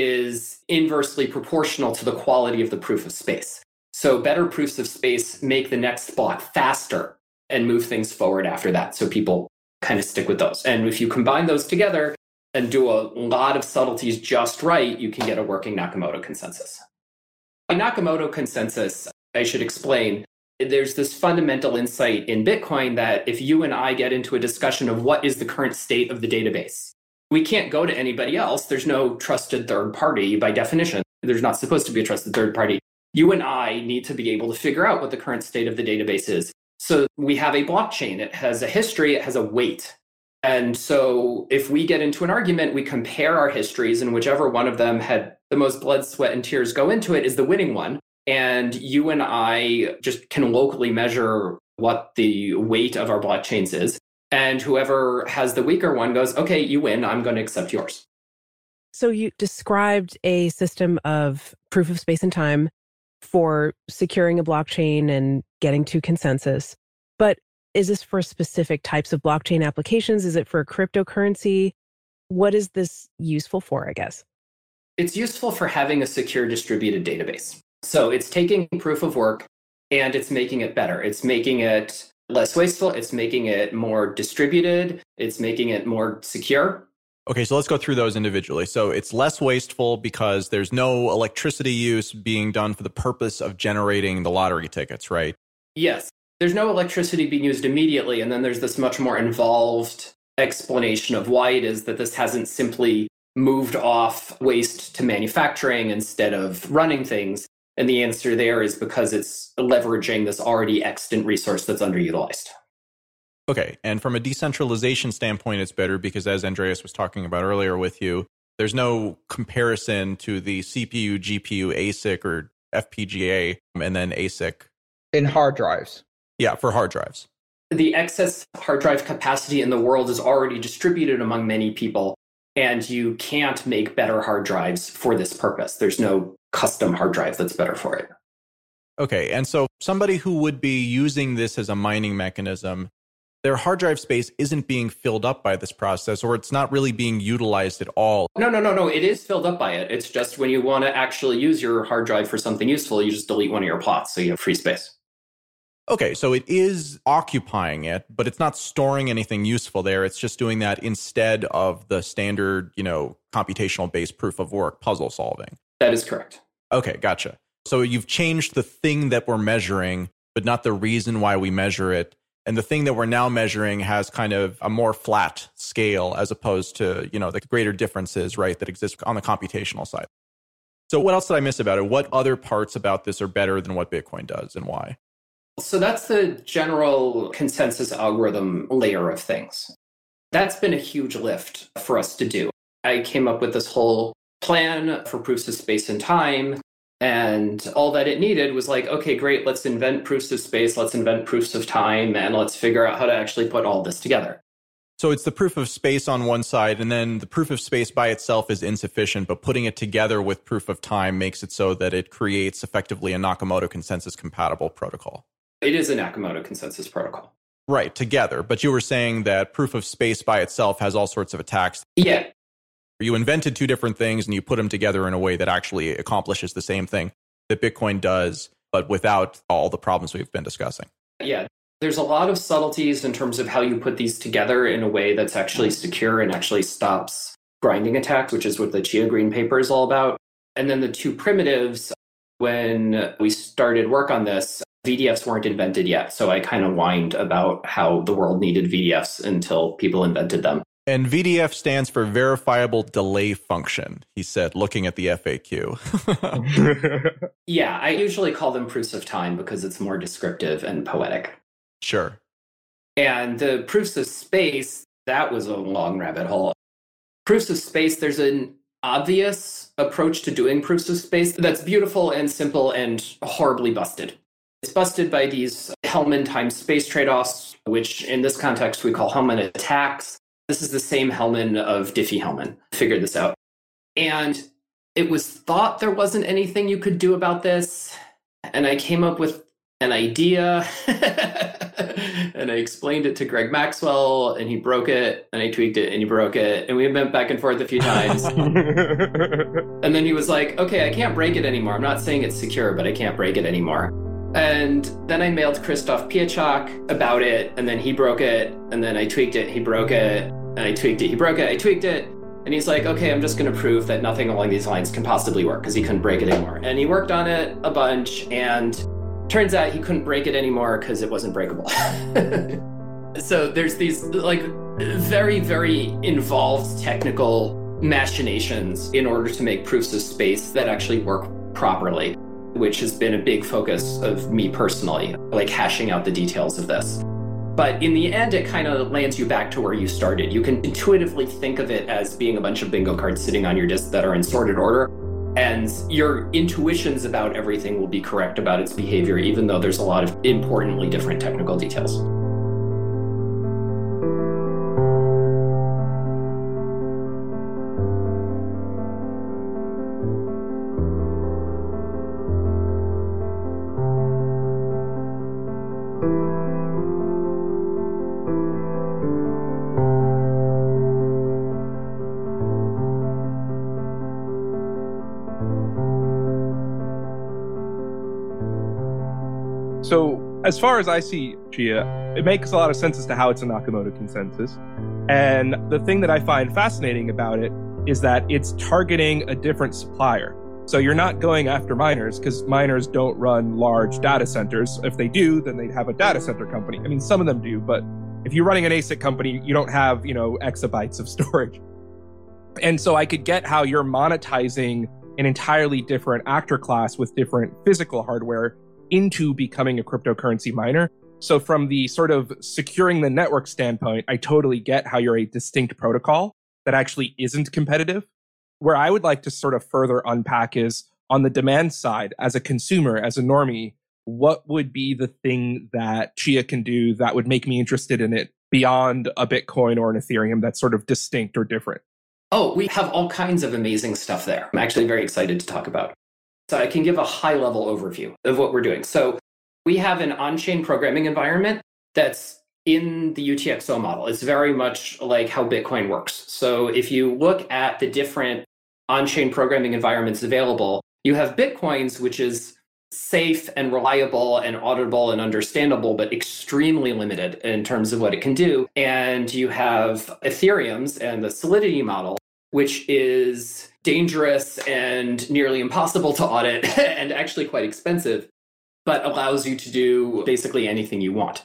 is inversely proportional to the quality of the proof of space. So better proofs of space make the next block faster and move things forward after that. So people kind of stick with those. And if you combine those together and do a lot of subtleties just right, you can get a working Nakamoto consensus. By Nakamoto consensus, I should explain, there's this fundamental insight in Bitcoin that if you and I get into a discussion of what is the current state of the database, we can't go to anybody else. There's no trusted third party by definition. There's not supposed to be a trusted third party. You and I need to be able to figure out what the current state of the database is. So we have a blockchain. It has a history. It has a weight. And so if we get into an argument, we compare our histories, and whichever one of them had the most blood, sweat, and tears go into it is the winning one. And you and I just can locally measure what the weight of our blockchains is. And whoever has the weaker one goes, okay, you win, I'm going to accept yours. So you described a system of proof of space and time for securing a blockchain and getting to consensus. But is this for specific types of blockchain applications? Is it for cryptocurrency? What is this useful for, I guess? It's useful for having a secure distributed database. So it's taking proof of work and it's making it better. It's making it less wasteful. It's making it more distributed. It's making it more secure. Okay, so let's go through those individually. So it's less wasteful because there's no electricity use being done for the purpose of generating the lottery tickets, right? Yes. There's no electricity being used immediately. And then there's this much more involved explanation of why it is that this hasn't simply moved off waste to manufacturing instead of running things. And the answer there is because it's leveraging this already extant resource that's underutilized. Okay, and from a decentralization standpoint, it's better because, as Andreas was talking about earlier with you, there's no comparison to the C P U, G P U, A S I C, or F P G A, and then A S I C. In hard drives. Yeah, for hard drives. The excess hard drive capacity in the world is already distributed among many people, and you can't make better hard drives for this purpose. There's no custom hard drive that's better for it. Okay, and so somebody who would be using this as a mining mechanism, their hard drive space isn't being filled up by this process, or it's not really being utilized at all. No, no, no, no. It is filled up by it. It's just when you want to actually use your hard drive for something useful, you just delete one of your plots so you have free space. Okay, so it is occupying it, but it's not storing anything useful there. It's just doing that instead of the standard, you know, computational-based proof of work puzzle solving. That is correct. Okay, gotcha. So you've changed the thing that we're measuring, but not the reason why we measure it. And the thing that we're now measuring has kind of a more flat scale as opposed to, you know, the greater differences, right, that exist on the computational side. So what else did I miss about it? What other parts about this are better than what Bitcoin does and why? So that's the general consensus algorithm layer of things. That's been a huge lift for us to do. I came up with this whole plan for proofs of space and time. And all that it needed was like, okay, great, let's invent proofs of space, let's invent proofs of time, and let's figure out how to actually put all this together. So it's the proof of space on one side, and then the proof of space by itself is insufficient, but putting it together with proof of time makes it so that it creates effectively a Nakamoto consensus compatible protocol. It is a Nakamoto consensus protocol. Right, together. But you were saying that proof of space by itself has all sorts of attacks. Yeah. You invented two different things and you put them together in a way that actually accomplishes the same thing that Bitcoin does, but without all the problems we've been discussing. Yeah. There's a lot of subtleties in terms of how you put these together in a way that's actually secure and actually stops grinding attacks, which is what the Chia Green paper is all about. And then the two primitives, when we started work on this, V D Fs weren't invented yet. So I kind of whined about how the world needed V D Fs until people invented them. And V D F stands for verifiable delay function, he said, looking at the F A Q. Yeah, I usually call them proofs of time because it's more descriptive and poetic. Sure. And the proofs of space, that was a long rabbit hole. Proofs of space, there's an obvious approach to doing proofs of space that's beautiful and simple and horribly busted. It's busted by these Hellman times space trade-offs, which in this context we call Hellman attacks. This is the same Hellman of Diffie-Hellman. Figured this out. And it was thought there wasn't anything you could do about this. And I came up with an idea. And I explained it to Greg Maxwell, and he broke it. And I tweaked it, and he broke it. And we went back and forth a few times. And then he was like, okay, I can't break it anymore. I'm not saying it's secure, but I can't break it anymore. And then I mailed Christoph Piechok about it, and then he broke it, and then I tweaked it, he broke it, and I tweaked it, he broke it, I tweaked it, and he's like, okay, I'm just going to prove that nothing along these lines can possibly work, because he couldn't break it anymore. And he worked on it a bunch, and turns out he couldn't break it anymore because it wasn't breakable. So there's these, like, very, very involved technical machinations in order to make proofs of space that actually work properly, which has been a big focus of me personally, like hashing out the details of this. But in the end, it kind of lands you back to where you started. You can intuitively think of it as being a bunch of bingo cards sitting on your disk that are in sorted order, and your intuitions about everything will be correct about its behavior, even though there's a lot of importantly different technical details. So as far as I see Chia, it makes a lot of sense as to how it's a Nakamoto consensus. And the thing that I find fascinating about it is that it's targeting a different supplier. So you're not going after miners, because miners don't run large data centers. If they do, then they'd have a data center company. I mean, some of them do, but if you're running an A S I C company, you don't have, you know, exabytes of storage. And so I could get how you're monetizing an entirely different actor class with different physical hardware into becoming a cryptocurrency miner. So from the sort of securing the network standpoint, I totally get how you're a distinct protocol that actually isn't competitive. Where I would like to sort of further unpack is on the demand side, as a consumer, as a normie, what would be the thing that Chia can do that would make me interested in it beyond a Bitcoin or an Ethereum that's sort of distinct or different? Oh, we have all kinds of amazing stuff there. I'm actually very excited to talk about. So I can give a high-level overview of what we're doing. So we have an on-chain programming environment that's in the U T X O model. It's very much like how Bitcoin works. So if you look at the different on-chain programming environments available, you have Bitcoins, which is safe and reliable and auditable and understandable, but extremely limited in terms of what it can do. And you have Ethereum's and the Solidity model, which is dangerous and nearly impossible to audit and actually quite expensive, but allows you to do basically anything you want.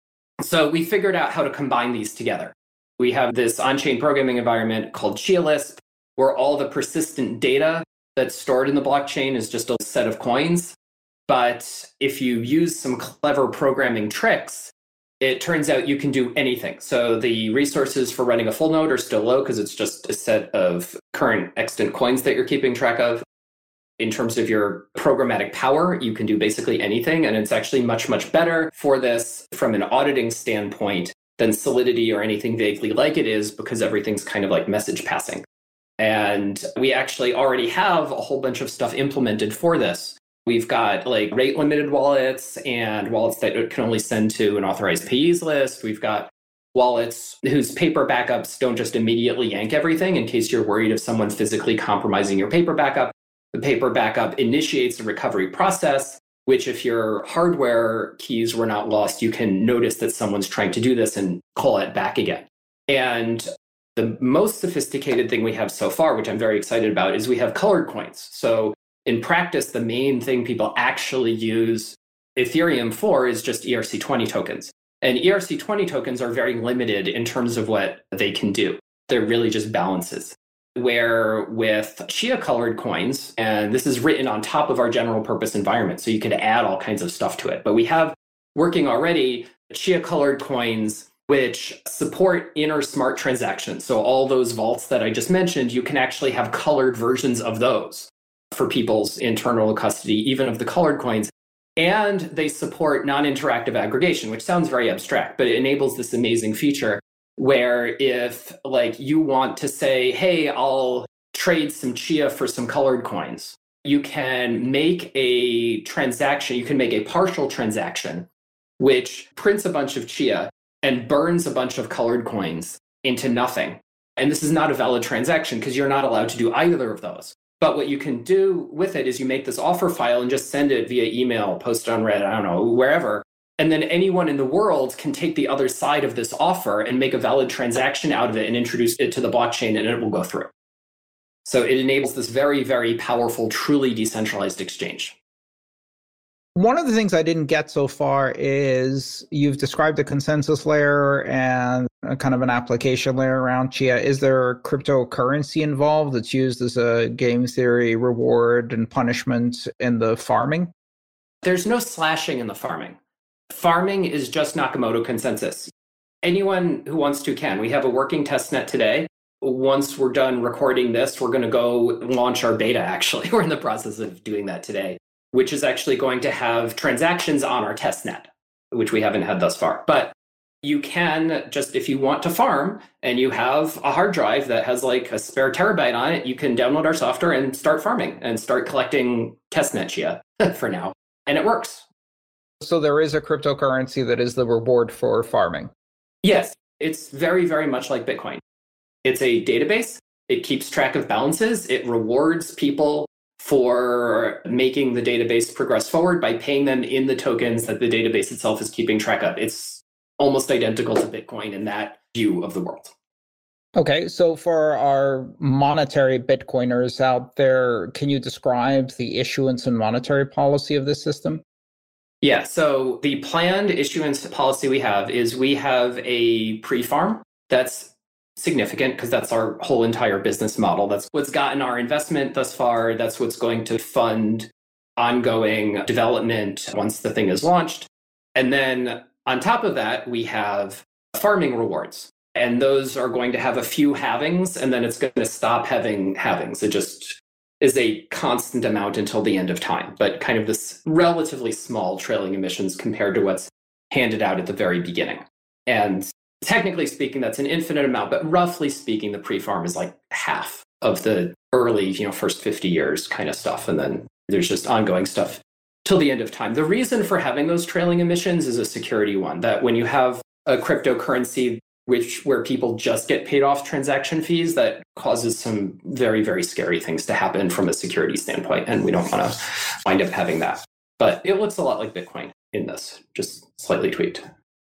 So we figured out how to combine these together. We have this on-chain programming environment called ChiaLisp, where all the persistent data that's stored in the blockchain is just a set of coins. But if you use some clever programming tricks, it turns out you can do anything. So the resources for running a full node are still low because it's just a set of current extant coins that you're keeping track of. In terms of your programmatic power, you can do basically anything. And it's actually much, much better for this from an auditing standpoint than Solidity or anything vaguely like it is, because everything's kind of like message passing. And we actually already have a whole bunch of stuff implemented for this. We've got like rate limited wallets and wallets that can only send to an authorized payees list. We've got wallets whose paper backups don't just immediately yank everything in case you're worried of someone physically compromising your paper backup. The paper backup initiates a recovery process, which if your hardware keys were not lost, you can notice that someone's trying to do this and call it back again. And the most sophisticated thing we have so far, which I'm very excited about, is we have colored coins. So in practice, the main thing people actually use Ethereum for is just E R C twenty tokens. And E R C twenty tokens are very limited in terms of what they can do. They're really just balances. Where with Chia colored coins, and this is written on top of our general purpose environment, so you could add all kinds of stuff to it. But we have working already Chia colored coins, which support inner smart transactions. So all those vaults that I just mentioned, you can actually have colored versions of those for people's internal custody, even of the colored coins. And they support non-interactive aggregation, which sounds very abstract, but it enables this amazing feature where if like you want to say, hey, I'll trade some Chia for some colored coins, you can make a transaction, you can make a partial transaction, which prints a bunch of Chia and burns a bunch of colored coins into nothing. And this is not a valid transaction because you're not allowed to do either of those. But what you can do with it is you make this offer file and just send it via email, post it on Reddit, I don't know, wherever. And then anyone in the world can take the other side of this offer and make a valid transaction out of it and introduce it to the blockchain, and it will go through. So it enables this very, very powerful, truly decentralized exchange. One of the things I didn't get so far is you've described the consensus layer and a kind of an application layer around Chia. Is there cryptocurrency involved that's used as a game theory reward and punishment in the farming? There's no slashing in the farming. Farming is just Nakamoto consensus. Anyone who wants to can. We have a working testnet today. Once we're done recording this, we're going to go launch our beta, actually. We're in the process of doing that today, which is actually going to have transactions on our testnet, which we haven't had thus far. But you can just, if you want to farm and you have a hard drive that has like a spare terabyte on it, you can download our software and start farming and start collecting testnet Chia for now. And it works. So there is a cryptocurrency that is the reward for farming. Yes, it's very, very much like Bitcoin. It's a database. It keeps track of balances. It rewards people for making the database progress forward by paying them in the tokens that the database itself is keeping track of. It's almost identical to Bitcoin in that view of the world. Okay, so for our monetary Bitcoiners out there, can you describe the issuance and monetary policy of this system? Yeah, so the planned issuance policy we have is we have a pre-farm that's significant because that's our whole entire business model. That's what's gotten our investment thus far. That's what's going to fund ongoing development once the thing is launched. And then on top of that, we have farming rewards. And those are going to have a few halvings, and then it's going to stop having halvings. It just is a constant amount until the end of time, but kind of this relatively small trailing emissions compared to what's handed out at the very beginning. And technically speaking, that's an infinite amount, but roughly speaking, the pre-farm is like half of the early, you know, first fifty years kind of stuff. And then there's just ongoing stuff till the end of time. The reason for having those trailing emissions is a security one, that when you have a cryptocurrency which where people just get paid off transaction fees, that causes some very, very scary things to happen from a security standpoint. And we don't want to wind up having that. But it looks a lot like Bitcoin in this, just slightly tweaked.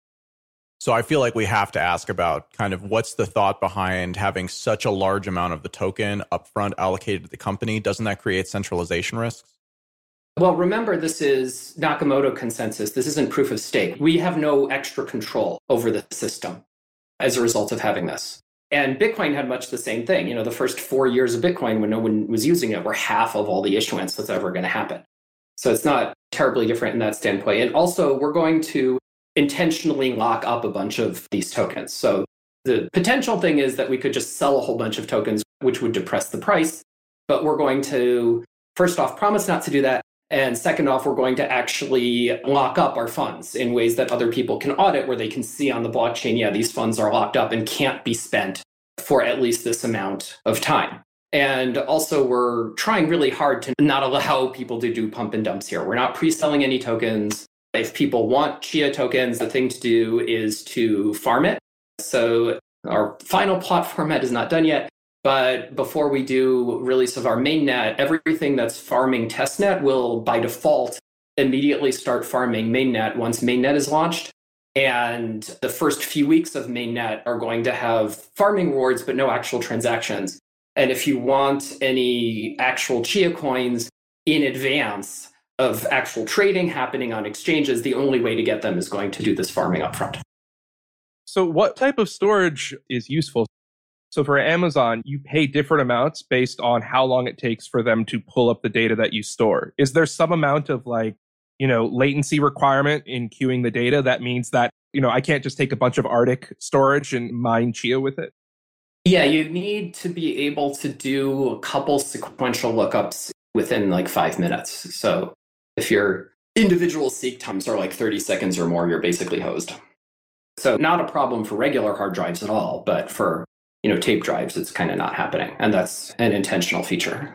So I feel like we have to ask about kind of what's the thought behind having such a large amount of the token upfront allocated to the company? Doesn't that create centralization risks? Well, remember, this is Nakamoto consensus. This isn't proof of stake. We have no extra control over the system as a result of having this. And Bitcoin had much the same thing. You know, the first four years of Bitcoin when no one was using it were half of all the issuance that's ever going to happen. So it's not terribly different in that standpoint. And also, we're going to intentionally lock up a bunch of these tokens. So the potential thing is that we could just sell a whole bunch of tokens, which would depress the price. But we're going to, first off, promise not to do that. And second off, we're going to actually lock up our funds in ways that other people can audit, where they can see on the blockchain, yeah, these funds are locked up and can't be spent for at least this amount of time. And also, we're trying really hard to not allow people to do pump and dumps here. We're not pre-selling any tokens. If people want Chia tokens, the thing to do is to farm it. So our final plot format is not done yet. But before we do release of our mainnet, everything that's farming testnet will, by default, immediately start farming mainnet once mainnet is launched. And the first few weeks of mainnet are going to have farming rewards, but no actual transactions. And if you want any actual Chia coins in advance of actual trading happening on exchanges, the only way to get them is going to do this farming upfront. So what type of storage is useful? So for Amazon, you pay different amounts based on how long it takes for them to pull up the data that you store. Is there some amount of like, you know, latency requirement in queuing the data that means that, you know, I can't just take a bunch of Arctic storage and mine Chia with it? Yeah, you need to be able to do a couple sequential lookups within like five minutes. So if your individual seek times are like thirty seconds or more, you're basically hosed. So not a problem for regular hard drives at all, but for, you know, tape drives, it's kind of not happening. And that's an intentional feature.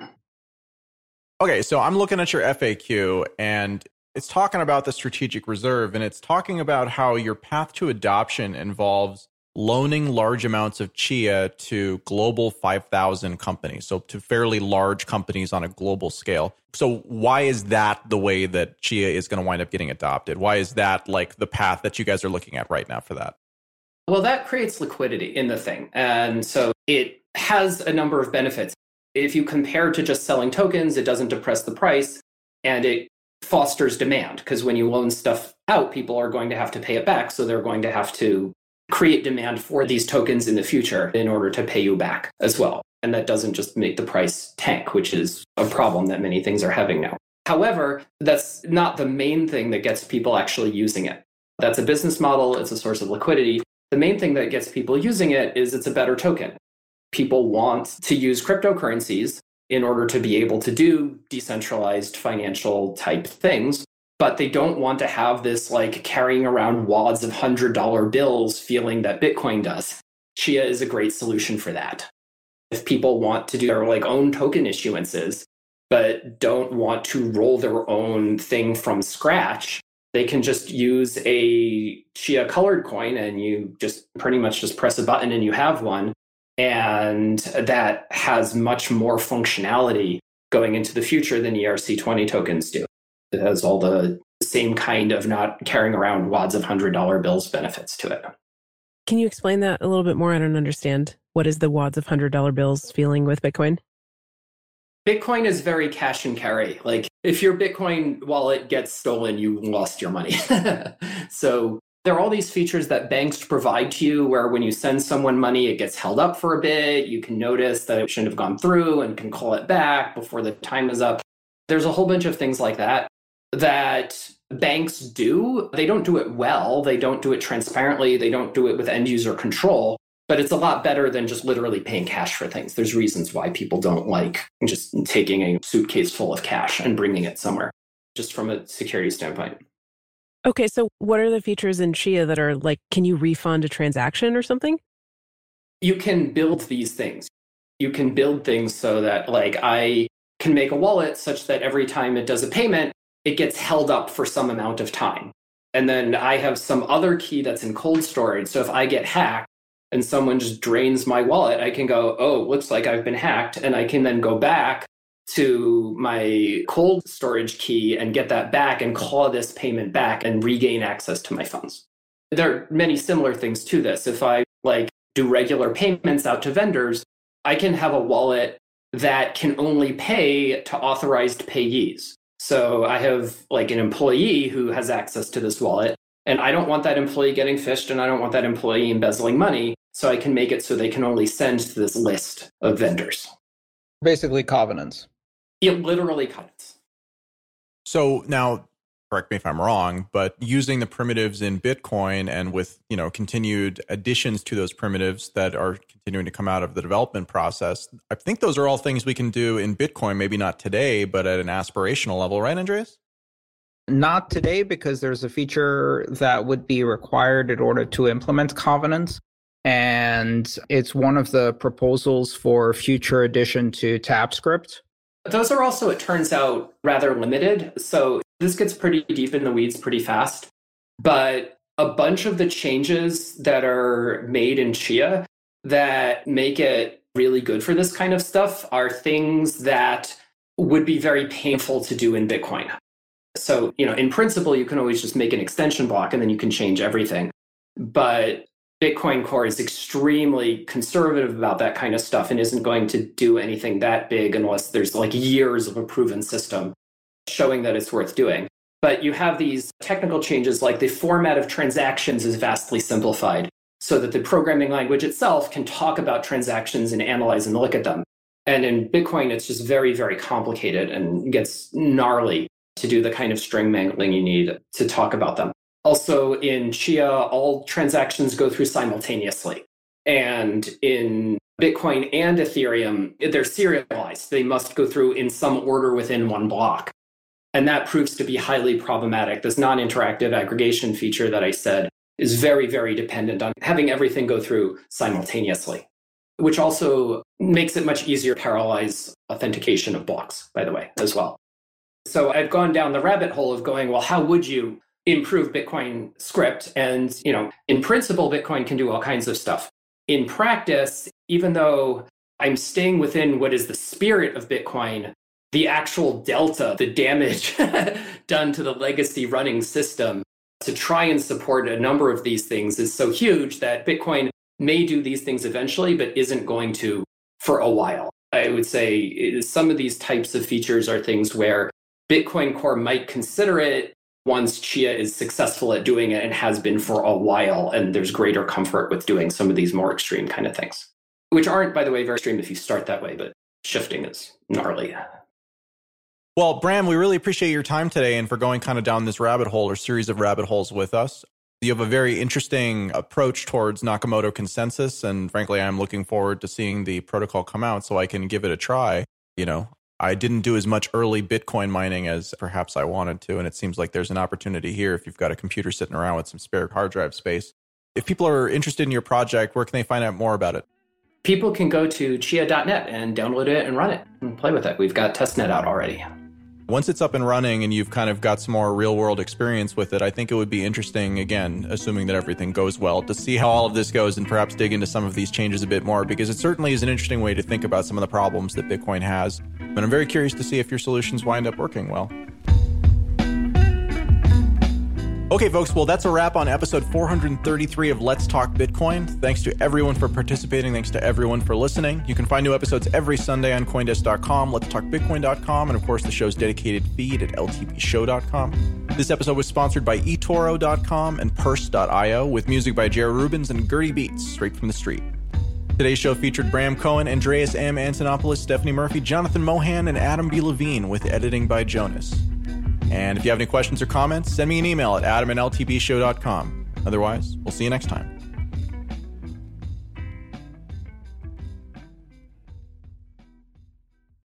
Okay, so I'm looking at your F A Q and it's talking about the strategic reserve, and it's talking about how your path to adoption involves loaning large amounts of Chia to global five thousand companies, so to fairly large companies on a global scale. So why is that the way that Chia is going to wind up getting adopted? Why is that like the path that you guys are looking at right now for that? Well, that creates liquidity in the thing. And so it has a number of benefits. If you compare to just selling tokens, it doesn't depress the price and it fosters demand, because when you loan stuff out, people are going to have to pay it back. So they're going to have to create demand for these tokens in the future in order to pay you back as well. And that doesn't just make the price tank, which is a problem that many things are having now. However, that's not the main thing that gets people actually using it. That's a business model. It's a source of liquidity. The main thing that gets people using it is it's a better token. People want to use cryptocurrencies in order to be able to do decentralized financial type things. But they don't want to have this like carrying around wads of one hundred dollar bills feeling that Bitcoin does. Chia is a great solution for that. If people want to do their like own token issuances, but don't want to roll their own thing from scratch, they can just use a Chia colored coin and you just pretty much just press a button and you have one. And that has much more functionality going into the future than E R C twenty tokens do. It has all the same kind of not carrying around wads of one hundred dollar bills benefits to it. Can you explain that a little bit more? I don't understand. What is the wads of one hundred dollar bills feeling with Bitcoin? Bitcoin is very cash and carry. Like if your Bitcoin wallet gets stolen, you lost your money. So there are all these features that banks provide to you where when you send someone money, it gets held up for a bit. You can notice that it shouldn't have gone through and can call it back before the time is up. There's a whole bunch of things like that that banks do. They don't do it well. They don't do it transparently. They don't do it with end user control. But it's a lot better than just literally paying cash for things. There's reasons why people don't like just taking a suitcase full of cash and bringing it somewhere, just from a security standpoint. Okay, so what are the features in Chia that are like, can you refund a transaction or something? You can build these things. You can build things so that like I can make a wallet such that every time it does a payment, it gets held up for some amount of time. And then I have some other key that's in cold storage. So if I get hacked and someone just drains my wallet, I can go, oh, looks like I've been hacked. And I can then go back to my cold storage key and get that back and claw this payment back and regain access to my funds. There are many similar things to this. If I like do regular payments out to vendors, I can have a wallet that can only pay to authorized payees. So I have like an employee who has access to this wallet, and I don't want that employee getting phished and I don't want that employee embezzling money. So I can make it so they can only send to this list of vendors. Basically covenants. It literally covenants. So now, correct me if I'm wrong, but using the primitives in Bitcoin and with, you know, continued additions to those primitives that are continuing to come out of the development process, I think those are all things we can do in Bitcoin, maybe not today, but at an aspirational level, right, Andreas? Not today, because there's a feature that would be required in order to implement covenants. And it's one of the proposals for future addition to TabScript. Those are also, it turns out, rather limited. So this gets pretty deep in the weeds pretty fast. But a bunch of the changes that are made in Chia that make it really good for this kind of stuff are things that would be very painful to do in Bitcoin. So, you know, in principle, you can always just make an extension block and then you can change everything. But Bitcoin Core is extremely conservative about that kind of stuff and isn't going to do anything that big unless there's like years of a proven system showing that it's worth doing. But you have these technical changes, like the format of transactions is vastly simplified so that the programming language itself can talk about transactions and analyze and look at them. And in Bitcoin, it's just very, very complicated and gets gnarly to do the kind of string mangling you need to talk about them. Also, in Chia, all transactions go through simultaneously. And in Bitcoin and Ethereum, they're serialized. They must go through in some order within one block. And that proves to be highly problematic. This non-interactive aggregation feature that I said is very, very dependent on having everything go through simultaneously, which also makes it much easier to parallelize authentication of blocks, by the way, as well. So I've gone down the rabbit hole of going, well, how would you improve Bitcoin script? And, you know, in principle, Bitcoin can do all kinds of stuff. In practice, even though I'm staying within what is the spirit of Bitcoin, the actual delta, the damage done to the legacy running system to try and support a number of these things is so huge that Bitcoin may do these things eventually, but isn't going to for a while. I would say some of these types of features are things where Bitcoin Core might consider it once Chia is successful at doing it and has been for a while, and there's greater comfort with doing some of these more extreme kind of things, which aren't, by the way, very extreme if you start that way, but shifting is gnarly. Well, Bram, we really appreciate your time today and for going kind of down this rabbit hole or series of rabbit holes with us. You have a very interesting approach towards Nakamoto consensus, and frankly, I'm looking forward to seeing the protocol come out so I can give it a try. You know, I didn't do as much early Bitcoin mining as perhaps I wanted to, and it seems like there's an opportunity here if you've got a computer sitting around with some spare hard drive space. If people are interested in your project, where can they find out more about it? People can go to chia dot net and download it and run it and play with it. We've got testnet out already. Once it's up and running and you've kind of got some more real world experience with it, I think it would be interesting, again, assuming that everything goes well, to see how all of this goes and perhaps dig into some of these changes a bit more, because it certainly is an interesting way to think about some of the problems that Bitcoin has. But I'm very curious to see if your solutions wind up working well. Okay, folks, well, that's a wrap on episode four hundred thirty-three of Let's Talk Bitcoin. Thanks to everyone for participating. Thanks to everyone for listening. You can find new episodes every Sunday on Coindesk dot com, lets talk bitcoin dot com, and of course the show's dedicated feed at L T P show dot com. This episode was sponsored by e toro dot com and purse dot io, with music by Jared Rubens and Gertie Beats, straight from the street. Today's show featured Bram Cohen, Andreas M. Antonopoulos, Stephanie Murphy, Jonathan Mohan, and Adam B. Levine, with editing by Jonas. And if you have any questions or comments, send me an email at adam at L T B show dot com. Otherwise, we'll see you next time.